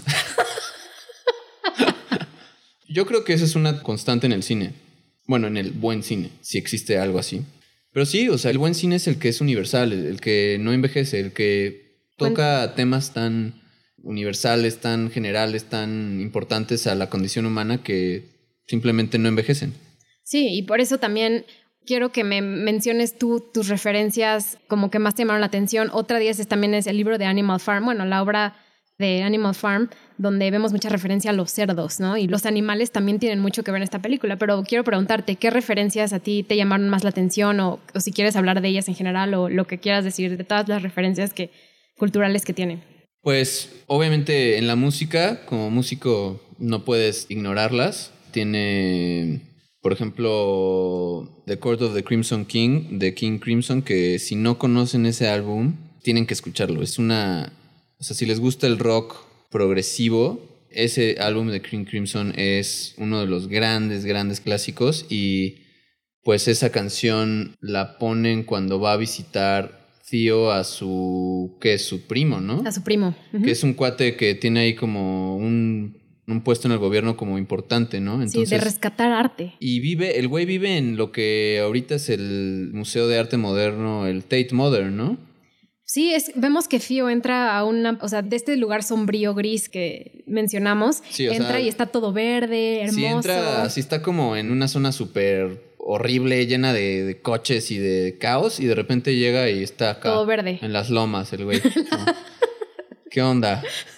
Yo creo que esa es una constante en el cine. Bueno, en el buen cine, si existe algo así. Pero sí, o sea, el buen cine es el que es universal, el, el que no envejece, el que toca bueno. temas tan universales, tan generales, tan importantes a la condición humana que simplemente no envejecen. Sí, y por eso también quiero que me menciones tú tus referencias como que más te llamaron la atención. Otra de ellas también es el libro de Animal Farm, bueno, la obra de Animal Farm, donde vemos mucha referencia a los cerdos, ¿no? Y los animales también tienen mucho que ver en esta película, pero quiero preguntarte, ¿qué referencias a ti te llamaron más la atención? O, o si quieres hablar de ellas en general, o lo que quieras decir de todas las referencias que, culturales que tienen. Pues, obviamente, en la música, como músico, no puedes ignorarlas. Tiene, por ejemplo, The Court of the Crimson King, de King Crimson, que si no conocen ese álbum, tienen que escucharlo. Es una... O sea, si les gusta el rock progresivo, ese álbum de King Crimson es uno de los grandes, grandes clásicos. Y pues esa canción la ponen cuando va a visitar Theo a su... ¿Qué es? Su primo, ¿no? A su primo. Uh-huh. Que es un cuate que tiene ahí como un, un puesto en el gobierno como importante, ¿no? Entonces, sí, de rescatar arte. Y vive, el güey vive en lo que ahorita es el Museo de Arte Moderno, el Tate Modern, ¿no? Sí, es, vemos que Theo entra a una, o sea, de este lugar sombrío gris que mencionamos, sí, entra sea, y está todo verde, hermoso. Sí, entra, sí está como en una zona súper horrible, llena de, de coches y de caos, y de repente llega y está acá. Todo verde. En las lomas, el güey. ¿No? ¿Qué onda?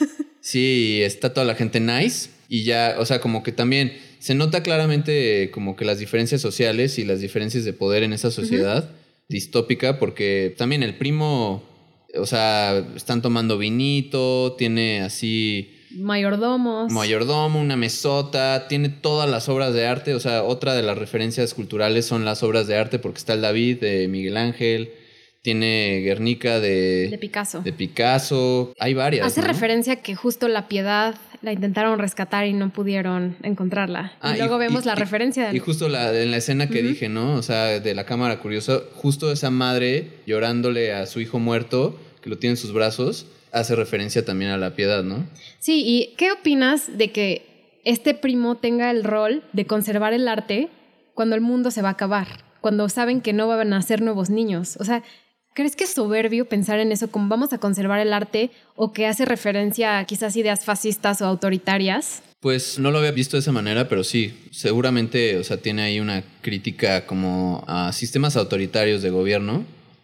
Sí, está toda la gente nice, y ya, o sea, como que también se nota claramente como que las diferencias sociales y las diferencias de poder en esa sociedad uh-huh. distópica, porque también el primo... O sea, están tomando vinito, tiene así... Mayordomos. Mayordomo, una mesota, tiene todas las obras de arte. O sea, otra de las referencias culturales son las obras de arte, porque está el David de Miguel Ángel, tiene Guernica de... De Picasso. De Picasso, hay varias, Hace ¿no? referencia que justo La Piedad la intentaron rescatar y no pudieron encontrarla. Ah, y luego y, vemos y, la y, referencia. Del... Y justo la, en la escena que uh-huh. dije, ¿no? O sea, de la cámara curiosa, justo esa madre llorándole a su hijo muerto, que lo tiene en sus brazos, hace referencia también a La Piedad, ¿no? Sí, ¿y qué opinas de que este primo tenga el rol de conservar el arte cuando el mundo se va a acabar? Cuando saben que no van a nacer nuevos niños. O sea, ¿crees que es soberbio pensar en eso como vamos a conservar el arte o que hace referencia a quizás ideas fascistas o autoritarias? Pues no lo había visto de esa manera, pero sí, seguramente, o sea, tiene ahí una crítica como a sistemas autoritarios de gobierno,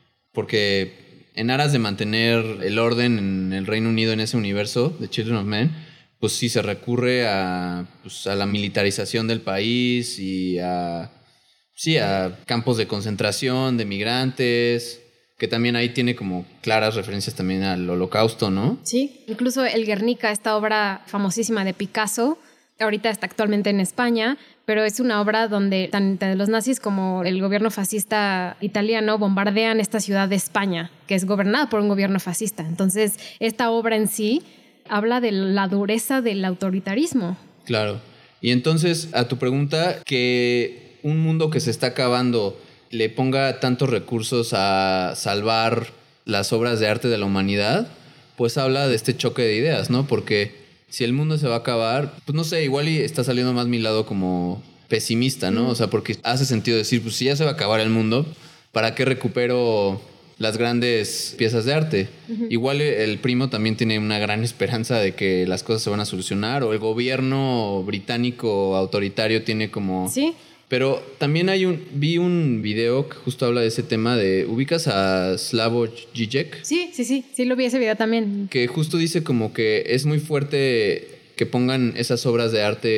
porque en aras de mantener el orden en el Reino Unido en ese universo de Children of Men, pues sí se recurre a, pues, a la militarización del país y a, sí, a campos de concentración de migrantes, que también ahí tiene como claras referencias también al Holocausto, ¿no? Sí, incluso el Guernica, esta obra famosísima de Picasso, ahorita está actualmente en España, pero es una obra donde tanto los nazis como el gobierno fascista italiano bombardean esta ciudad de España, que es gobernada por un gobierno fascista. Entonces, esta obra en sí habla de la dureza del autoritarismo. Claro. Y entonces, a tu pregunta, que un mundo que se está acabando le ponga tantos recursos a salvar las obras de arte de la humanidad, pues habla de este choque de ideas, ¿no? Porque si el mundo se va a acabar, pues no sé, igual y está saliendo más mi lado como pesimista, ¿no? Mm. O sea, porque hace sentido decir, pues si ya se va a acabar el mundo, ¿para qué recupero las grandes piezas de arte? Uh-huh. Igual el primo también tiene una gran esperanza de que las cosas se van a solucionar, o el gobierno británico autoritario tiene como... Sí. Pero también hay un vi un video que justo habla de ese tema de... ¿Ubicas a Slavoj Žižek? Sí, sí, sí. Sí lo vi ese video también. Que justo dice como que es muy fuerte que pongan esas obras de arte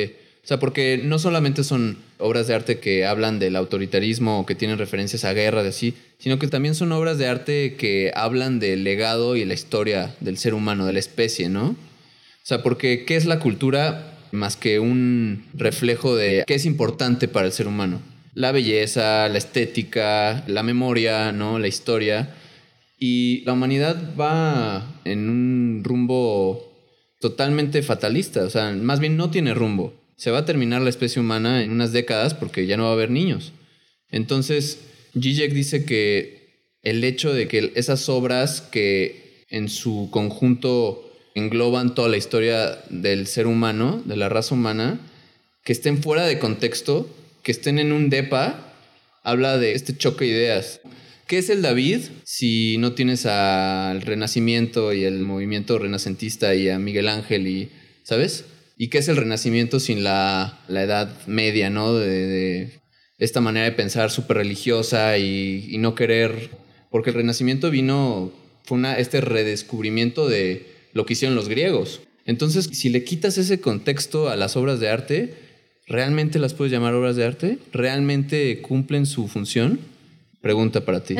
O sea, porque no solamente son obras de arte que hablan del autoritarismo o que tienen referencias a guerra, de así, sino que también son obras de arte que hablan del legado y la historia del ser humano, de la especie, ¿no? O sea, porque ¿qué es la cultura más que un reflejo de qué es importante para el ser humano? La belleza, la estética, la memoria, ¿no? La historia. Y la humanidad va en un rumbo totalmente fatalista, o sea, más bien no tiene rumbo. Se va a terminar la especie humana en unas décadas porque ya no va a haber niños. Entonces, Zizek dice que el hecho de que esas obras que en su conjunto engloban toda la historia del ser humano, de la raza humana, que estén fuera de contexto, que estén en un depa, habla de este choque de ideas. ¿Qué es el David si no tienes al Renacimiento y el movimiento renacentista y a Miguel Ángel y, ¿sabes? ¿Y qué es el Renacimiento sin la, la Edad Media, ¿no? De, de esta manera de pensar súper religiosa y, y no querer... Porque el Renacimiento vino... Fue una, este redescubrimiento de lo que hicieron los griegos. Entonces, si le quitas ese contexto a las obras de arte, ¿realmente las puedes llamar obras de arte? ¿Realmente cumplen su función? Pregunta para ti.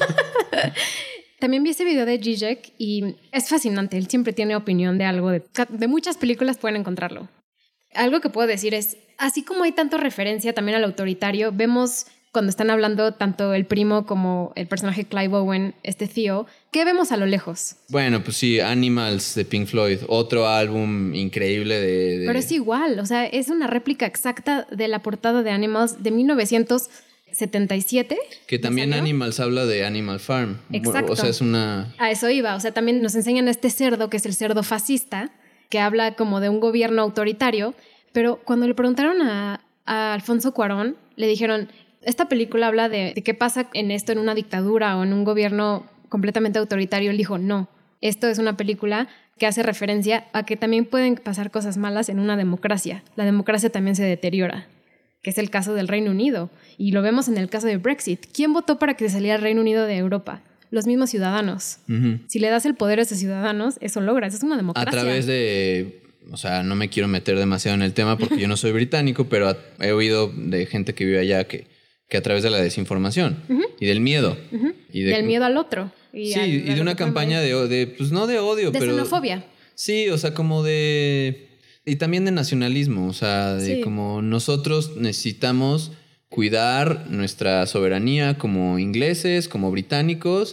También vi ese video de Zizek y es fascinante. Él siempre tiene opinión de algo. De, de muchas películas pueden encontrarlo. Algo que puedo decir es, así como hay tanto referencia también al autoritario, vemos cuando están hablando tanto el primo como el personaje Clive Owen, este Theo, ¿qué vemos a lo lejos? Bueno, pues sí, Animals de Pink Floyd, otro álbum increíble de... de... Pero es igual, o sea, es una réplica exacta de la portada de Animals de mil novecientos setenta y siete. Que también Animals habla de Animal Farm. Exacto. O sea, es una... A eso iba. O sea, también nos enseñan este cerdo, que es el cerdo fascista, que habla como de un gobierno autoritario. Pero cuando le preguntaron a, a Alfonso Cuarón, le dijeron, esta película habla de, de qué pasa en esto en una dictadura o en un gobierno completamente autoritario. Él dijo, no, esto es una película que hace referencia a que también pueden pasar cosas malas en una democracia. La democracia también se deteriora, que es el caso del Reino Unido. Y lo vemos en el caso de Brexit. ¿Quién votó para que se saliera el Reino Unido de Europa? Los mismos ciudadanos. Uh-huh. Si le das el poder a esos ciudadanos, eso logras. Es una democracia. A través de... O sea, no me quiero meter demasiado en el tema porque yo no soy británico, pero he oído de gente que vive allá que, que a través de la desinformación uh-huh. y del miedo. Uh-huh. Y de, del miedo al otro. Y sí, al, y de una campaña de, de... Pues no de odio, de pero... De xenofobia. Sí, o sea, como de... Y también de nacionalismo, o sea, de sí. como nosotros necesitamos cuidar nuestra soberanía como ingleses, como británicos,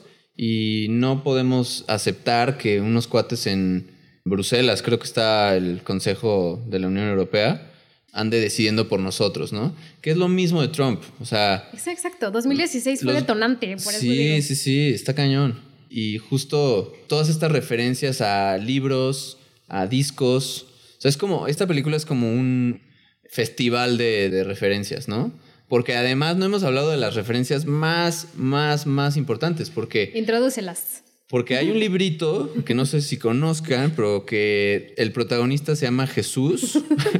y no podemos aceptar que unos cuates en Bruselas, creo que está el Consejo de la Unión Europea, ande decidiendo por nosotros, ¿no? Que es lo mismo de Trump, o sea... Exacto, dos mil dieciséis los, fue detonante, por eso Sí, digo. sí, sí, está cañón. Y justo todas estas referencias a libros, a discos... O sea, es como, esta película es como un festival de, de referencias, ¿no? Porque además no hemos hablado de las referencias más, más, más importantes, porque... Introdúcelas. Porque hay un librito que no sé si conozcan, pero que el protagonista se llama Jesús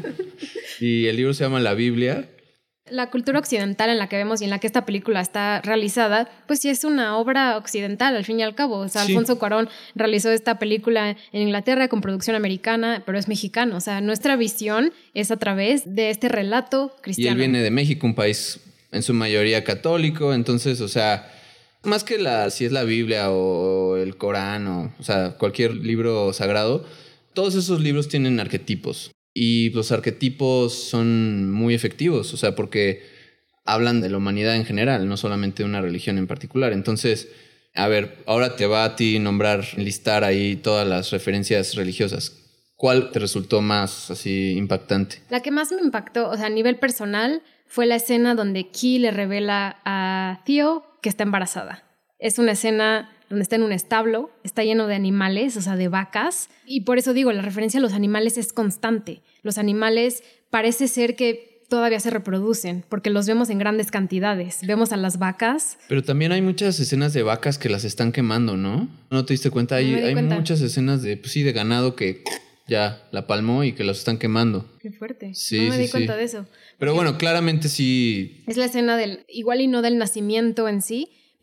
y el libro se llama La Biblia. La cultura occidental en la que vemos y en la que esta película está realizada, pues sí es una obra occidental al fin y al cabo. O sea, sí. Alfonso Cuarón realizó esta película en Inglaterra con producción americana, pero es mexicano. O sea, nuestra visión es a través de este relato cristiano. Y él viene de México, un país en su mayoría católico. Entonces, o sea, más que la si es la Biblia o el Corán o, o sea, cualquier libro sagrado, todos esos libros tienen arquetipos. Y los arquetipos son muy efectivos, o sea, porque hablan de la humanidad en general, no solamente de una religión en particular. Entonces, a ver, ahora te va a ti nombrar, listar ahí todas las referencias religiosas. ¿Cuál te resultó más así impactante? La que más me impactó, o sea, a nivel personal, fue la escena donde Key le revela a Theo que está embarazada. Es una escena donde está en un establo, está lleno de animales, o sea, de vacas. Y por eso digo, la referencia a los animales es constante. Los animales parece ser que todavía se reproducen, porque los vemos en grandes cantidades. Vemos a las vacas. Pero también hay muchas escenas de vacas que las están quemando, ¿no? ¿No te diste cuenta? Hay, no hay cuenta. muchas escenas de, pues sí, de ganado que ya la palmó y que los están quemando. Qué fuerte. Sí, no me sí, di cuenta sí. de eso. Pero bueno, claramente sí. Es la escena del, igual y no del nacimiento en sí,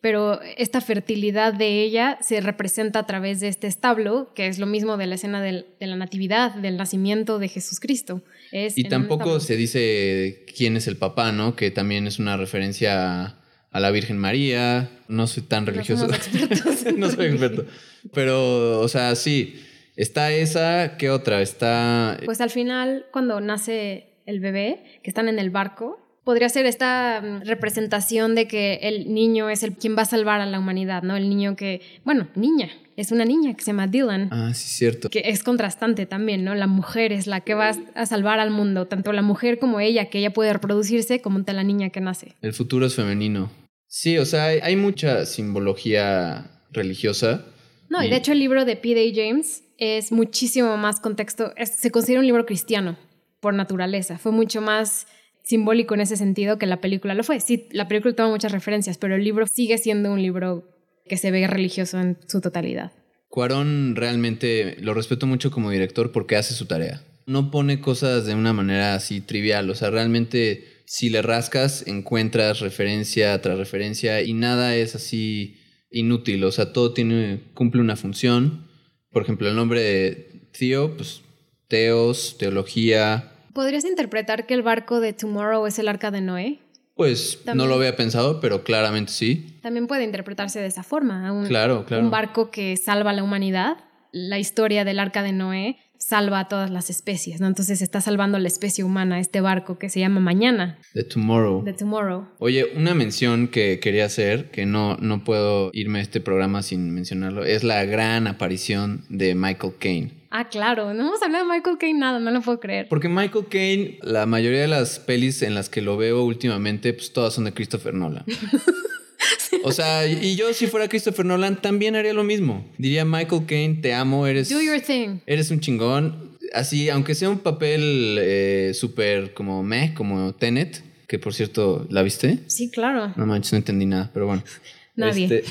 pero esta fertilidad de ella se representa a través de este establo, que es lo mismo de la escena del, de la natividad, del nacimiento de Jesucristo. Es y tampoco se dice quién es el papá, ¿no? Que también es una referencia a, a la Virgen María. No soy tan religioso. No somos expertos. No soy experto. Pero, o sea, sí, está esa, ¿qué otra? Está... Pues al final, cuando nace el bebé, que están en el barco, podría ser esta representación de que el niño es el quien va a salvar a la humanidad, ¿no? El niño que, bueno, niña, es una niña que se llama Dylan. Ah, sí, cierto. Que es contrastante también, ¿no? La mujer es la que va a salvar al mundo, tanto la mujer como ella, que ella puede reproducirse, como la niña que nace. El futuro es femenino. Sí, o sea, hay, hay mucha simbología religiosa. No, y de hecho el libro de P D James es muchísimo más contexto, es, se considera un libro cristiano por naturaleza, fue mucho más simbólico en ese sentido que la película lo fue. Sí, la película toma muchas referencias, pero el libro sigue siendo un libro que se ve religioso en su totalidad. Cuarón realmente lo respeto mucho como director porque hace su tarea. No pone cosas de una manera así trivial, o sea, realmente si le rascas encuentras referencia tras referencia y nada es así inútil, o sea, todo tiene, cumple una función. Por ejemplo, el nombre de Theo, pues Theos, teología. ¿Podrías interpretar que el barco de Tomorrow es el arca de Noé? Pues también, no lo había pensado, pero claramente sí. También puede interpretarse de esa forma. Un, claro, claro. Un barco que salva a la humanidad. La historia del arca de Noé salva a todas las especies, ¿no? Entonces está salvando a la especie humana, este barco que se llama Mañana. The Tomorrow. The Tomorrow. Oye, una mención que quería hacer, que no, no puedo irme a este programa sin mencionarlo, es la gran aparición de Michael Caine. Ah, claro, no hemos hablado de Michael Caine nada, no lo puedo creer. Porque Michael Caine, la mayoría de las pelis en las que lo veo últimamente, pues todas son de Christopher Nolan. O sea, y yo si fuera Christopher Nolan también haría lo mismo. Diría, Michael Caine, te amo, eres... Do your thing. Eres un chingón. Así, aunque sea un papel eh, súper como meh, como Tenet, que por cierto, ¿la viste? Sí, claro. No manches, no entendí nada, pero bueno. Nadie.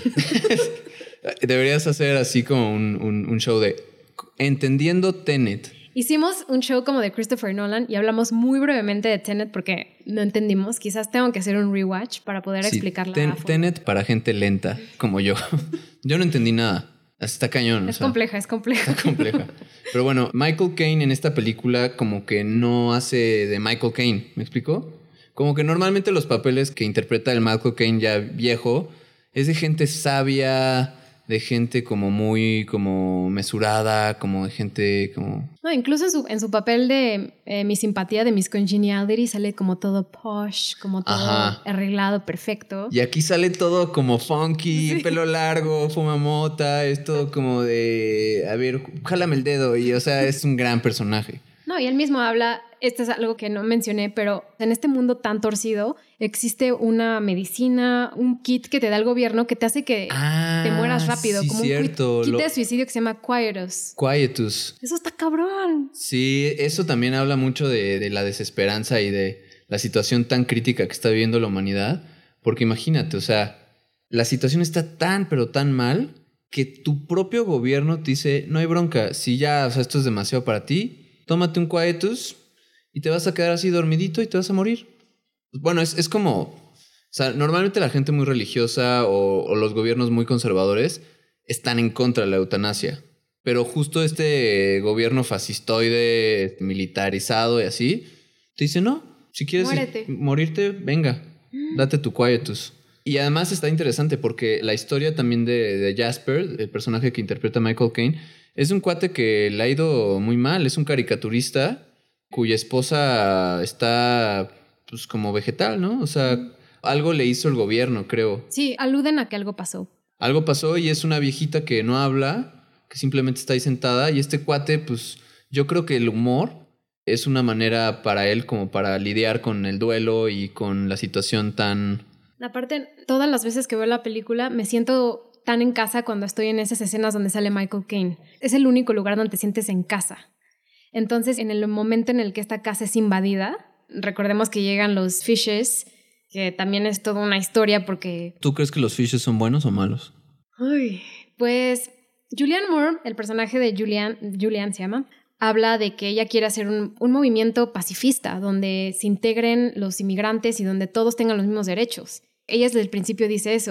Este, deberías hacer así como un, un, un show de Entendiendo Tenet. Hicimos un show como de Christopher Nolan y hablamos muy brevemente de Tenet porque no entendimos. Quizás tengo que hacer un rewatch para poder sí, explicarla. Ten, Tenet para gente lenta, como yo. Yo no entendí nada. Está cañón. Es o sea, compleja, es compleja. Está compleja. Pero bueno, Michael Caine en esta película como que no hace de Michael Caine. ¿Me explico? Como que normalmente los papeles que interpreta el Michael Caine ya viejo es de gente sabia, de gente como muy como mesurada, como de gente como... No, incluso en su, en su papel de eh, Mi Simpatía, de Miss Congeniality, sale como todo posh, como todo Ajá. arreglado, perfecto. Y aquí sale todo como funky, sí. Pelo largo, fuma mota, es todo como de... A ver, jálame el dedo. Y o sea, es un gran personaje. No, y él mismo habla, esto es algo que no mencioné, pero en este mundo tan torcido existe una medicina, un kit que te da el gobierno que te hace que ah, te mueras rápido, sí, como cierto. un kit Lo... de suicidio que se llama Quietus. Quietus. Eso está cabrón. Sí, eso también habla mucho de, de la desesperanza y de la situación tan crítica que está viviendo la humanidad, porque imagínate, o sea, la situación está tan, pero tan mal que tu propio gobierno te dice, no hay bronca, si ya, o sea, esto es demasiado para ti, tómate un Quietus y te vas a quedar así dormidito y te vas a morir. Bueno, es, es como... O sea, normalmente la gente muy religiosa o, o los gobiernos muy conservadores están en contra de la eutanasia. Pero justo este gobierno fascistoide, militarizado y así, te dice, no, si quieres Muérete. morirte, venga, date tu Quietus. Y además está interesante porque la historia también de, de Jasper, el personaje que interpreta Michael Caine, es un cuate que le ha ido muy mal, es un caricaturista cuya esposa está pues como vegetal, ¿no? O sea, algo le hizo el gobierno, creo. Sí, aluden a que algo pasó. Algo pasó y es una viejita que no habla, que simplemente está ahí sentada y este cuate, pues yo creo que el humor es una manera para él como para lidiar con el duelo y con la situación tan... Aparte, todas las veces que veo la película me siento tan en casa cuando estoy en esas escenas donde sale Michael Caine. Es el único lugar donde te sientes en casa. Entonces, en el momento en el que esta casa es invadida, recordemos que llegan los Fishes, que también es toda una historia porque... ¿Tú crees que los Fishes son buenos o malos? Uy, pues Julianne Moore, el personaje de Julianne, Julianne se llama, habla de que ella quiere hacer un, un movimiento pacifista donde se integren los inmigrantes y donde todos tengan los mismos derechos. Ella desde el principio dice eso.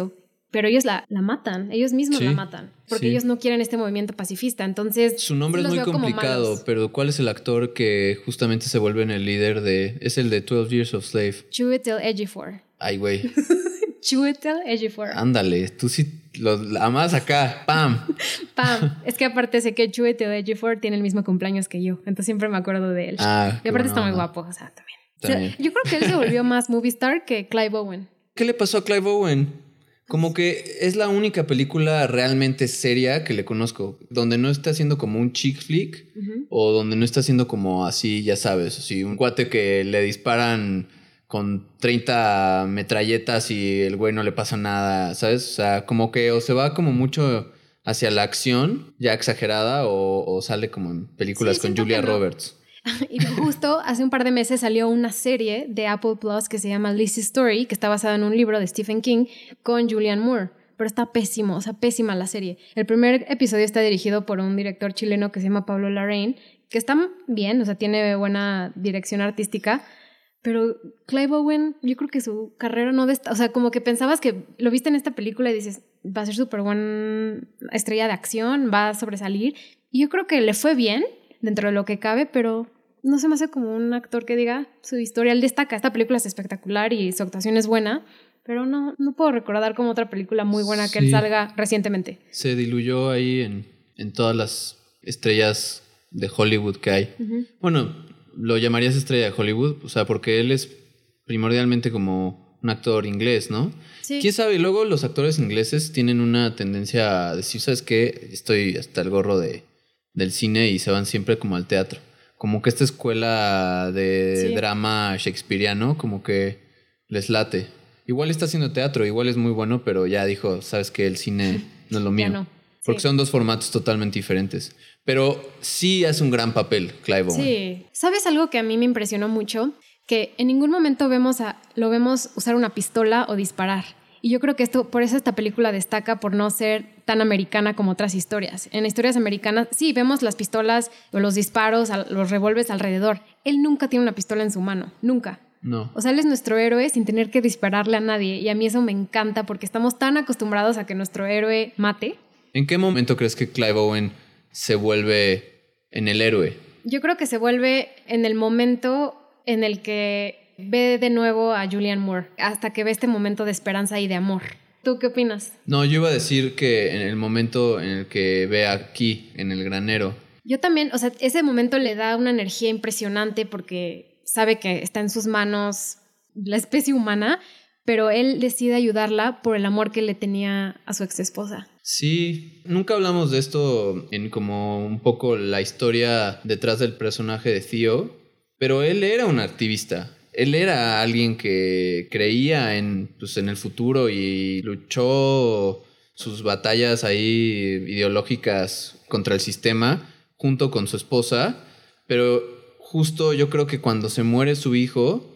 pero ellos la, la matan, ellos mismos sí, la matan, porque sí. ellos no quieren este movimiento pacifista, entonces... Su nombre sí es los muy veo como complicado, malos. pero ¿cuál es el actor que justamente se vuelve en el líder de... Es el de twelve Years of Slave. Chiwetel Ejiofor. Ay, güey. Chiwetel Ejiofor. Ándale, tú sí lo amas acá, ¡pam! Pam. Es que aparte sé que Chiwetel Ejiofor tiene el mismo cumpleaños que yo, entonces siempre me acuerdo de él. Ah, y aparte está muy onda. guapo, o sea, también. También. O sea, yo creo que él se volvió más movie star que Clive Owen. ¿Qué le pasó a Clive Owen? Como que es la única película realmente seria que le conozco, donde no está haciendo como un chick flick uh-huh. o donde no está haciendo como así, ya sabes, así un cuate que le disparan con treinta metralletas y el güey no le pasa nada, ¿sabes? O sea, como que o se va como mucho hacia la acción ya exagerada o, o sale como en películas sí, con Julia no. Roberts. Y justo hace un par de meses salió una serie de Apple Plus que se llama Lizzie's Story, que está basada en un libro de Stephen King con Julianne Moore, pero está pésimo, o sea, pésima la serie. El primer episodio está dirigido por un director chileno que se llama Pablo Larraín, que está bien, o sea, tiene buena dirección artística, pero Clive Owen, yo creo que su carrera no... Desta- o sea, como que pensabas que lo viste en esta película y dices, va a ser súper buena estrella de acción, va a sobresalir, y yo creo que le fue bien dentro de lo que cabe, pero no se me hace como un actor que diga su historial destaca. Esta película es espectacular y su actuación es buena, pero no, no puedo recordar como otra película muy buena que sí. él salga recientemente. Se diluyó ahí en, en todas las estrellas de Hollywood que hay. Uh-huh. Bueno, lo llamarías estrella de Hollywood, o sea, porque él es primordialmente como un actor inglés, ¿no? Sí. ¿Quién sabe? Luego los actores ingleses tienen una tendencia a decir, ¿sabes qué? Estoy hasta el gorro de... del cine y se van siempre como al teatro. Como que esta escuela de sí. drama shakespeariano como que les late. Igual está haciendo teatro, igual es muy bueno, pero ya dijo, sabes que el cine no es lo mío. No. Porque sí. son dos formatos totalmente diferentes. Pero sí hace un gran papel Clive Owen. Sí. ¿Sabes algo que a mí me impresionó mucho? Que en ningún momento vemos a, lo vemos usar una pistola o disparar. Y yo creo que esto, por eso esta película destaca por no ser tan americana como otras historias. En historias americanas, sí, vemos las pistolas o los disparos, los revólveres alrededor. Él nunca tiene una pistola en su mano, nunca. No. O sea, él es nuestro héroe sin tener que dispararle a nadie. Y a mí eso me encanta porque estamos tan acostumbrados a que nuestro héroe mate. ¿En qué momento crees que Clive Owen se vuelve en el héroe? Yo creo que se vuelve en el momento en el que ve de nuevo a Julianne Moore, hasta que ve este momento de esperanza y de amor. ¿Tú qué opinas? No, yo iba a decir que en el momento en el que ve aquí, en el granero. Yo también, o sea, ese momento le da una energía impresionante porque sabe que está en sus manos la especie humana, pero él decide ayudarla por el amor que le tenía a su ex esposa. Sí, nunca hablamos de esto en como un poco la historia detrás del personaje de Theo, pero él era un activista. Él era alguien que creía en, pues, en el futuro y luchó sus batallas ahí ideológicas contra el sistema junto con su esposa, pero justo yo creo que cuando se muere su hijo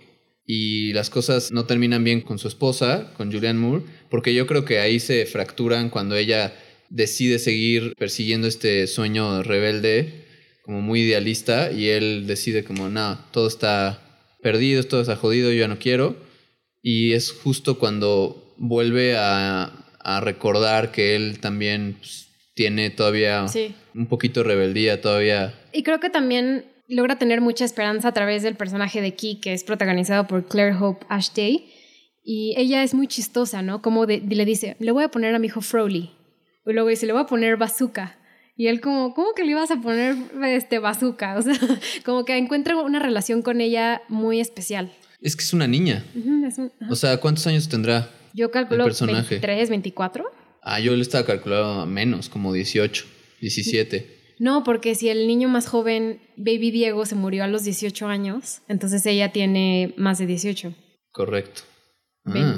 y las cosas no terminan bien con su esposa, con Julianne Moore, porque yo creo que ahí se fracturan cuando ella decide seguir persiguiendo este sueño rebelde, como muy idealista, y él decide como, no, todo está perdido, todo está jodido, yo ya no quiero. Y es justo cuando vuelve a, a recordar que él también pues, tiene todavía sí. un poquito de rebeldía todavía. Y creo que también logra tener mucha esperanza a través del personaje de Key, que es protagonizado por Claire Hope Ashday. Y ella es muy chistosa, ¿no? Como de, le dice, le voy a poner a mi hijo Frowley. Y luego dice, le voy a poner Bazooka. Y él como, ¿cómo que le ibas a poner este bazooka? O sea, como que encuentra una relación con ella muy especial. Es que es una niña. Uh-huh, es un, uh-huh. O sea, ¿cuántos años tendrá? Yo calculo veintitrés, veinticuatro. Ah, yo le estaba calculando a menos, como dieciocho, diecisiete. No, porque si el niño más joven, Baby Diego, se murió a los dieciocho años, entonces ella tiene más de dieciocho. Correcto. Ah.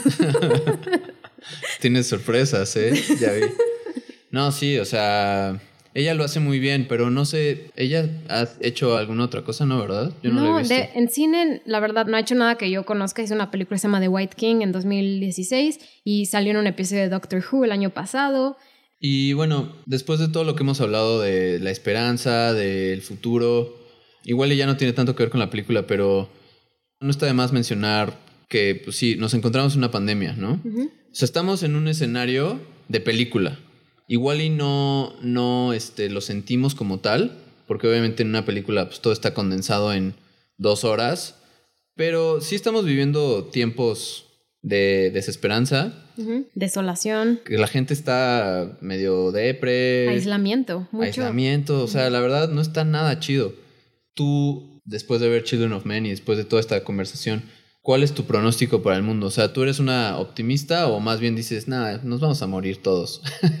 Tienes sorpresas, ¿eh? Ya vi. No, sí, o sea, ella lo hace muy bien, pero no sé, ¿ella ha hecho alguna otra cosa, no, verdad? Yo no, no la he visto. De, en cine, la verdad, no ha hecho nada que yo conozca. Hizo una película que se llama The White King en dos mil dieciséis y salió en un episodio de Doctor Who el año pasado. Y bueno, después de todo lo que hemos hablado de la esperanza, del futuro, igual ya no tiene tanto que ver con la película, pero no está de más mencionar que pues sí, nos encontramos en una pandemia, ¿no? Uh-huh. O sea, estamos en un escenario de película. Igual y no, no este, lo sentimos como tal, porque obviamente en una película pues, todo está condensado en dos horas, pero sí estamos viviendo tiempos de desesperanza. Uh-huh. Desolación. Que la gente está medio depre. Aislamiento. Mucho. Aislamiento, o sea, uh-huh. La verdad no está nada chido. Tú, después de ver Children of Men y después de toda esta conversación, ¿cuál es tu pronóstico para el mundo? O sea, ¿tú eres una optimista o más bien dices, nada, nos vamos a morir todos?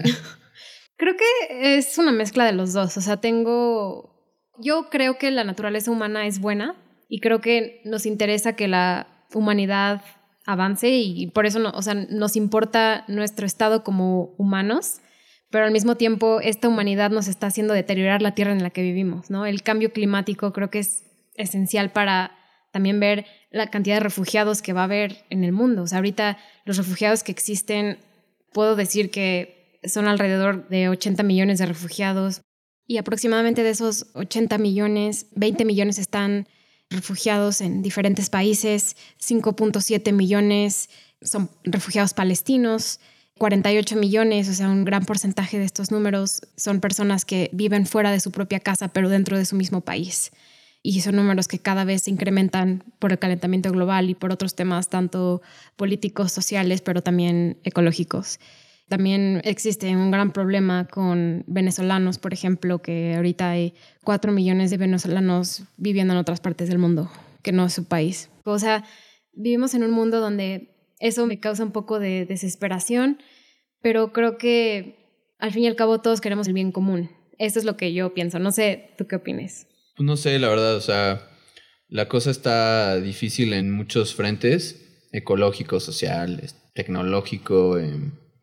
Creo que es una mezcla de los dos. O sea, tengo... Yo creo que la naturaleza humana es buena y creo que nos interesa que la humanidad avance y por eso no, o sea, nos importa nuestro estado como humanos, pero al mismo tiempo esta humanidad nos está haciendo deteriorar la tierra en la que vivimos, ¿no? El cambio climático creo que es esencial para también ver la cantidad de refugiados que va a haber en el mundo. O sea, ahorita los refugiados que existen, puedo decir que son alrededor de ochenta millones de refugiados y aproximadamente de esos ochenta millones, veinte millones están refugiados en diferentes países, cinco punto siete millones son refugiados palestinos, cuarenta y ocho millones, o sea, un gran porcentaje de estos números son personas que viven fuera de su propia casa, pero dentro de su mismo país. Y son números que cada vez se incrementan por el calentamiento global y por otros temas tanto políticos, sociales, pero también ecológicos. También existe un gran problema con venezolanos, por ejemplo, que ahorita hay cuatro millones de venezolanos viviendo en otras partes del mundo, que no es su país. O sea, vivimos en un mundo donde eso me causa un poco de desesperación, pero creo que al fin y al cabo todos queremos el bien común. Eso es lo que yo pienso. No sé, ¿tú qué opinas? Pues no sé, la verdad, o sea, la cosa está difícil en muchos frentes, ecológico, social, tecnológico, eh,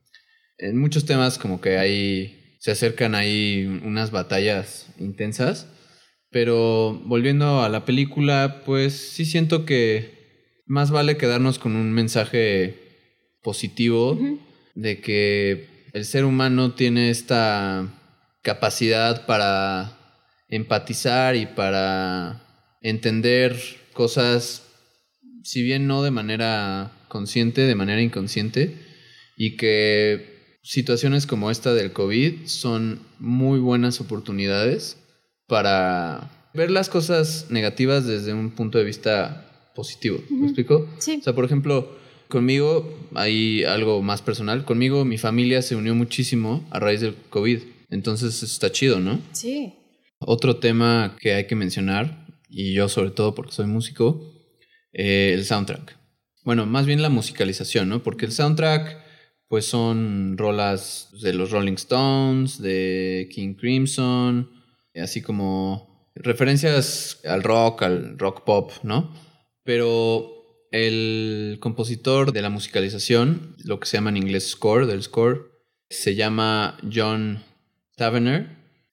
en muchos temas como que hay, se acercan ahí unas batallas intensas, pero volviendo a la película, pues sí siento que más vale quedarnos con un mensaje positivo uh-huh. de que el ser humano tiene esta capacidad para empatizar y para entender cosas, si bien no de manera consciente, de manera inconsciente, y que situaciones como esta del COVID son muy buenas oportunidades para ver las cosas negativas desde un punto de vista positivo. ¿Me uh-huh. explico? Sí. O sea, por ejemplo, conmigo hay algo más personal. Conmigo mi familia se unió muchísimo a raíz del COVID. Entonces eso está chido, ¿no? Sí. Otro tema que hay que mencionar, y yo sobre todo porque soy músico, eh, el soundtrack. Bueno, más bien la musicalización, ¿no? Porque el soundtrack pues son rolas de los Rolling Stones, de King Crimson, así como referencias al rock, al rock pop, ¿no? Pero el compositor de la musicalización, lo que se llama en inglés score, del score, se llama John Tavener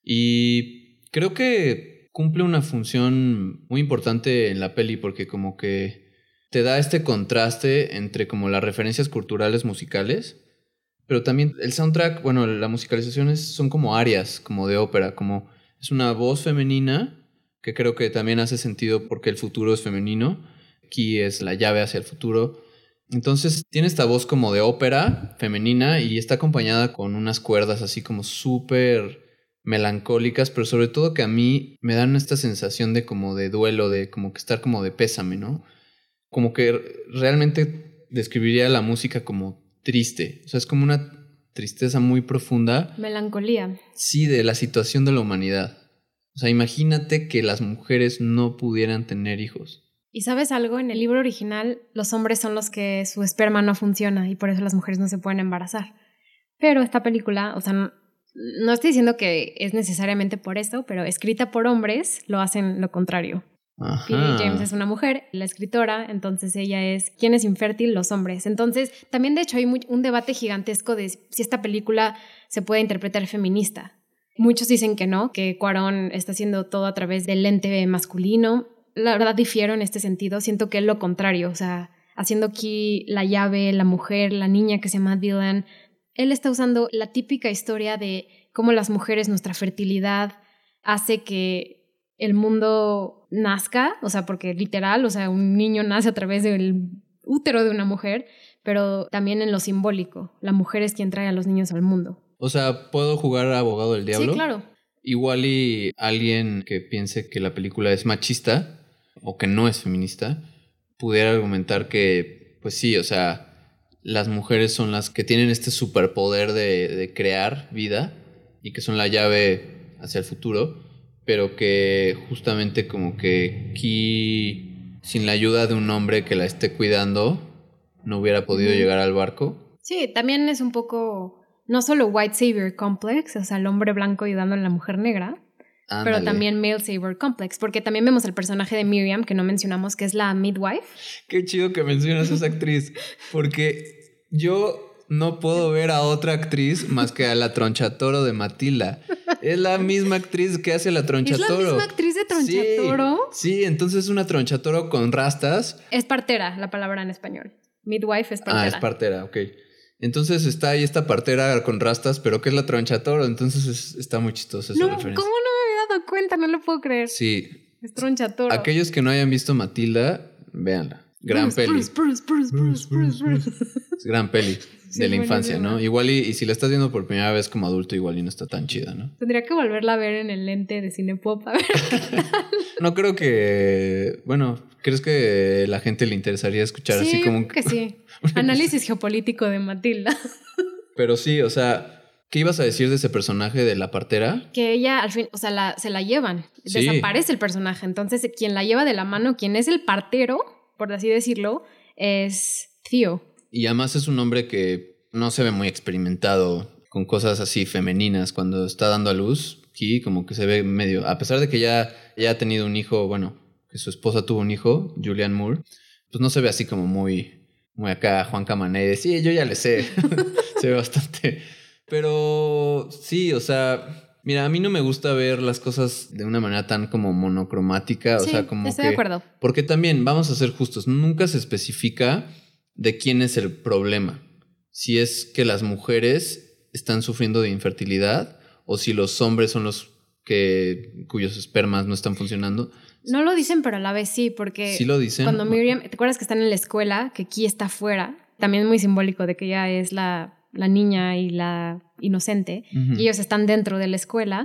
y creo que cumple una función muy importante en la peli porque como que te da este contraste entre como las referencias culturales musicales, pero también el soundtrack, bueno, la musicalización es, son como arias, como de ópera, como es una voz femenina que creo que también hace sentido porque el futuro es femenino, aquí es la llave hacia el futuro. Entonces tiene esta voz como de ópera femenina y está acompañada con unas cuerdas así como súper melancólicas, pero sobre todo que a mí me dan esta sensación de como de duelo, de como que estar como de pésame, ¿no? Como que realmente describiría la música como triste, o sea, es como una tristeza muy profunda. Melancolía. Sí, de la situación de la humanidad. O sea, imagínate que las mujeres no pudieran tener hijos. ¿Y sabes algo? En el libro original, los hombres son los que su esperma no funciona y por eso las mujeres no se pueden embarazar. Pero esta película, o sea, no, no estoy diciendo que es necesariamente por esto, pero escrita por hombres lo hacen lo contrario. P D James es una mujer, la escritora, entonces ella es ¿quién es infértil? Los hombres. Entonces, también de hecho hay muy, un debate gigantesco de si esta película se puede interpretar feminista. Muchos dicen que no, que Cuarón está haciendo todo a través del lente masculino. La verdad difiero en este sentido, siento que es lo contrario, o sea, haciendo aquí la llave, la mujer, la niña que se llama Dylan, él está usando la típica historia de cómo las mujeres, nuestra fertilidad hace que el mundo nazca, o sea, porque literal, o sea, un niño nace a través del útero de una mujer, pero también en lo simbólico. La mujer es quien trae a los niños al mundo. O sea, ¿puedo jugar a abogado del diablo? Sí, claro. Igual y alguien que piense que la película es machista o que no es feminista pudiera argumentar que, pues sí, o sea, las mujeres son las que tienen este superpoder de, de crear vida y que son la llave hacia el futuro, pero que justamente como que aquí, sin la ayuda de un hombre que la esté cuidando, no hubiera podido mm. llegar al barco. Sí, también es un poco... No solo white savior complex, o sea, el hombre blanco ayudando a la mujer negra, Ándale. Pero también male savior complex, porque también vemos el personaje de Miriam, que no mencionamos, que es la midwife. Qué chido que mencionas a esa actriz, porque yo no puedo ver a otra actriz más que a la Tronchatoro de Matilda. Es la misma actriz que hace la Tronchatoro. ¿Es la misma actriz de Tronchatoro? Sí, sí, entonces es una Tronchatoro con rastas. Es partera, la palabra en español. Midwife es partera. Ah, es partera, ok. Entonces está ahí esta partera con rastas, pero que es la Tronchatoro, entonces es, está muy chistosa esa no, referencia. ¿Cómo no me había dado cuenta? No lo puedo creer. Sí. Es Tronchatoro. Aquellos que no hayan visto Matilda, véanla. Gran Bruce, peli. Bruce, Bruce, Bruce, Bruce, Bruce, Bruce. Es gran peli sí, de la infancia, ¿no? Igual y, y si la estás viendo por primera vez como adulto, igual y no está tan chida, ¿no? Tendría que volverla a ver en el lente de Cinepop, a ver qué tal. No creo que... Bueno, ¿crees que la gente le interesaría escuchar sí, así como... que sí. Análisis geopolítico de Matilda. Pero sí, o sea, ¿qué ibas a decir de ese personaje de la partera? Que ella al fin, o sea, la, se la llevan. Sí. Desaparece el personaje. Entonces, quien la lleva de la mano, quien es el partero, por así decirlo, es Theo. Y además es un hombre que no se ve muy experimentado con cosas así femeninas. Cuando está dando a luz, aquí como que se ve medio... A pesar de que ya, ya ha tenido un hijo, bueno, que su esposa tuvo un hijo, Julianne Moore, pues no se ve así como muy, muy acá Juan Camané de sí, yo ya le sé. Se ve bastante... Pero sí, o sea... Mira, a mí no me gusta ver las cosas de una manera tan como monocromática, o sí, sea, como estoy que... de acuerdo. Porque también, vamos a ser justos, nunca se especifica de quién es el problema. Si es que las mujeres están sufriendo de infertilidad o si los hombres son los que cuyos espermas no están funcionando. No lo dicen, pero a la vez sí, porque... Sí lo dicen. Cuando Miriam... ¿Te acuerdas que están en la escuela? Que Key está afuera. También es muy simbólico de que ella es la... la niña y la inocente, uh-huh. y ellos están dentro de la escuela,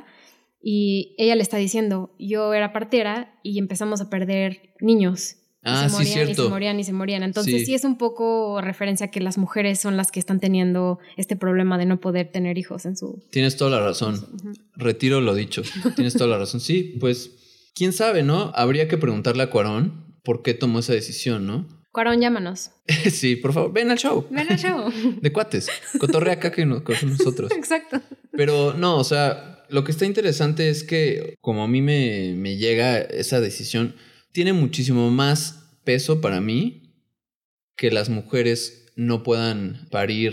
y ella le está diciendo, yo era partera y empezamos a perder niños. Ah, y se morían, sí, cierto. Y se morían y se morían. Entonces sí. sí es un poco referencia a que las mujeres son las que están teniendo este problema de no poder tener hijos en su... Tienes toda la razón. Uh-huh. Retiro lo dicho. Tienes toda la razón. Sí, pues, quién sabe, ¿no? Habría que preguntarle a Cuarón por qué tomó esa decisión, ¿no? Cuarón, llámanos. Sí, por favor, ven al show. Ven al show. De cuates. Cotorrea acá que no, con nosotros. Exacto. Pero no, o sea, lo que está interesante es que como a mí me, me llega esa decisión, tiene muchísimo más peso para mí que las mujeres no puedan parir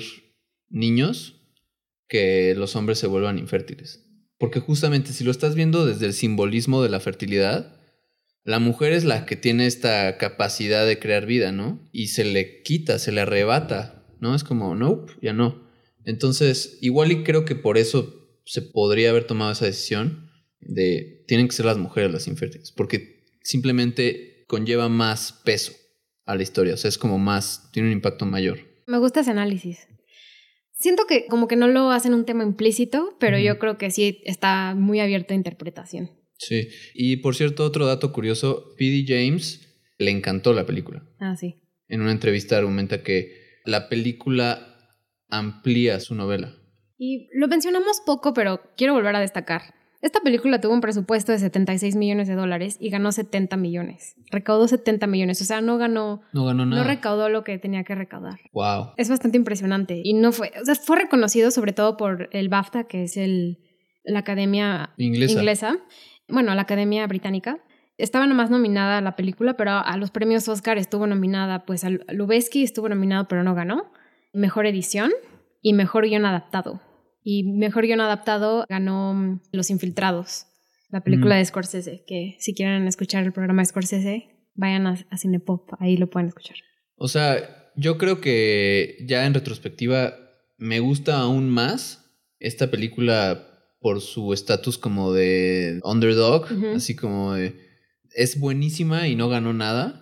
niños, que los hombres se vuelvan infértiles. Porque justamente si lo estás viendo desde el simbolismo de la fertilidad, la mujer es la que tiene esta capacidad de crear vida, ¿no? Y se le quita, se le arrebata, ¿no? Es como, nope, ya no. Entonces, igual y creo que por eso se podría haber tomado esa decisión de tienen que ser las mujeres las infértiles, porque simplemente conlleva más peso a la historia, o sea, es como más, tiene un impacto mayor. Me gusta ese análisis. Siento que como que no lo hacen un tema implícito, pero uh-huh. yo creo que sí está muy abierto a interpretación. Sí, y por cierto, otro dato curioso, P D James le encantó la película. Ah, sí. En una entrevista argumenta que la película amplía su novela. Y lo mencionamos poco, pero quiero volver a destacar. Esta película tuvo un presupuesto de setenta y seis millones de dólares y ganó setenta millones. Recaudó setenta millones, o sea, no ganó... No ganó nada. No recaudó lo que tenía que recaudar. Wow. Es bastante impresionante. Y no fue... O sea, fue reconocido sobre todo por el BAFTA, que es el, la academia inglesa. inglesa. Bueno, la Academia Británica. Estaba nomás nominada a la película, pero a los premios Oscar estuvo nominada, pues a Lubezki estuvo nominado, pero no ganó. Mejor edición y mejor guión adaptado. Y mejor guión adaptado ganó Los Infiltrados, la película mm. de Scorsese, que si quieren escuchar el programa de Scorsese, vayan a, a Cinepop, ahí lo pueden escuchar. O sea, yo creo que ya en retrospectiva me gusta aún más esta película por su estatus como de underdog, uh-huh. así como de... Es buenísima y no ganó nada.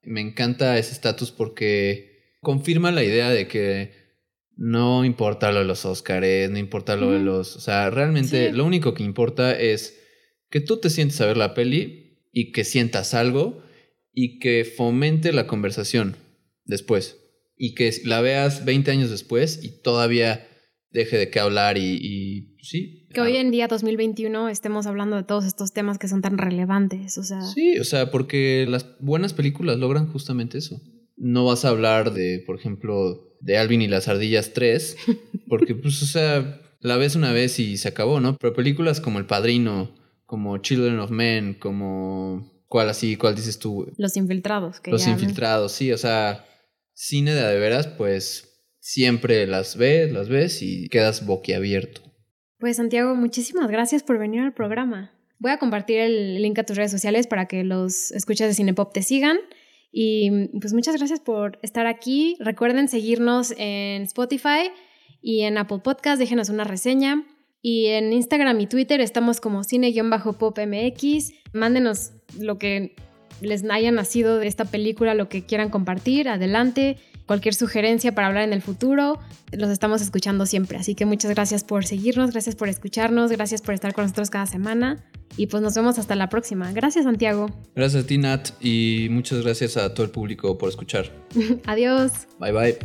Me encanta ese estatus porque confirma la idea de que no importa lo de los Óscares, no importa lo mm. de los... O sea, realmente sí. Lo único que importa es que tú te sientes a ver la peli y que sientas algo y que fomente la conversación después. Y que la veas veinte años después y todavía deje de qué hablar y, y sí. Que hoy en día, dos mil veintiuno, estemos hablando de todos estos temas que son tan relevantes, o sea... Sí, o sea, porque las buenas películas logran justamente eso. No vas a hablar de, por ejemplo, de Alvin y las ardillas tres, porque, pues, o sea, la ves una vez y se acabó, ¿no? Pero películas como El Padrino, como Children of Men, como... ¿Cuál así? ¿Cuál dices tú? Los Infiltrados. Que Los ya Infiltrados, sí, o sea, cine de a de veras, pues, siempre las ves, las ves y quedas boquiabierto. Pues, Santiago, muchísimas gracias por venir al programa. Voy a compartir el link a tus redes sociales para que los escuchas de Cinepop te sigan. Y pues muchas gracias por estar aquí. Recuerden seguirnos en Spotify y en Apple Podcast. Déjenos una reseña. Y en Instagram y Twitter estamos como cine-popmx. Mándenos lo que les haya nacido de esta película, lo que quieran compartir. Adelante. Cualquier sugerencia para hablar en el futuro, los estamos escuchando siempre. Así que muchas gracias por seguirnos, gracias por escucharnos, gracias por estar con nosotros cada semana. Y pues nos vemos hasta la próxima. Gracias, Santiago. Gracias a ti, Nat, y muchas gracias a todo el público por escuchar. Adiós. Bye, bye.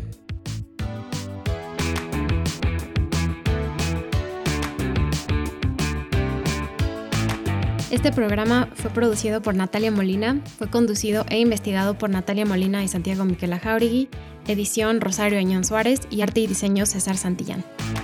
Este programa fue producido por Natalia Molina, fue conducido e investigado por Natalia Molina y Santiago Miquela Jauregui, edición Rosario Añón Suárez y arte y diseño César Santillán.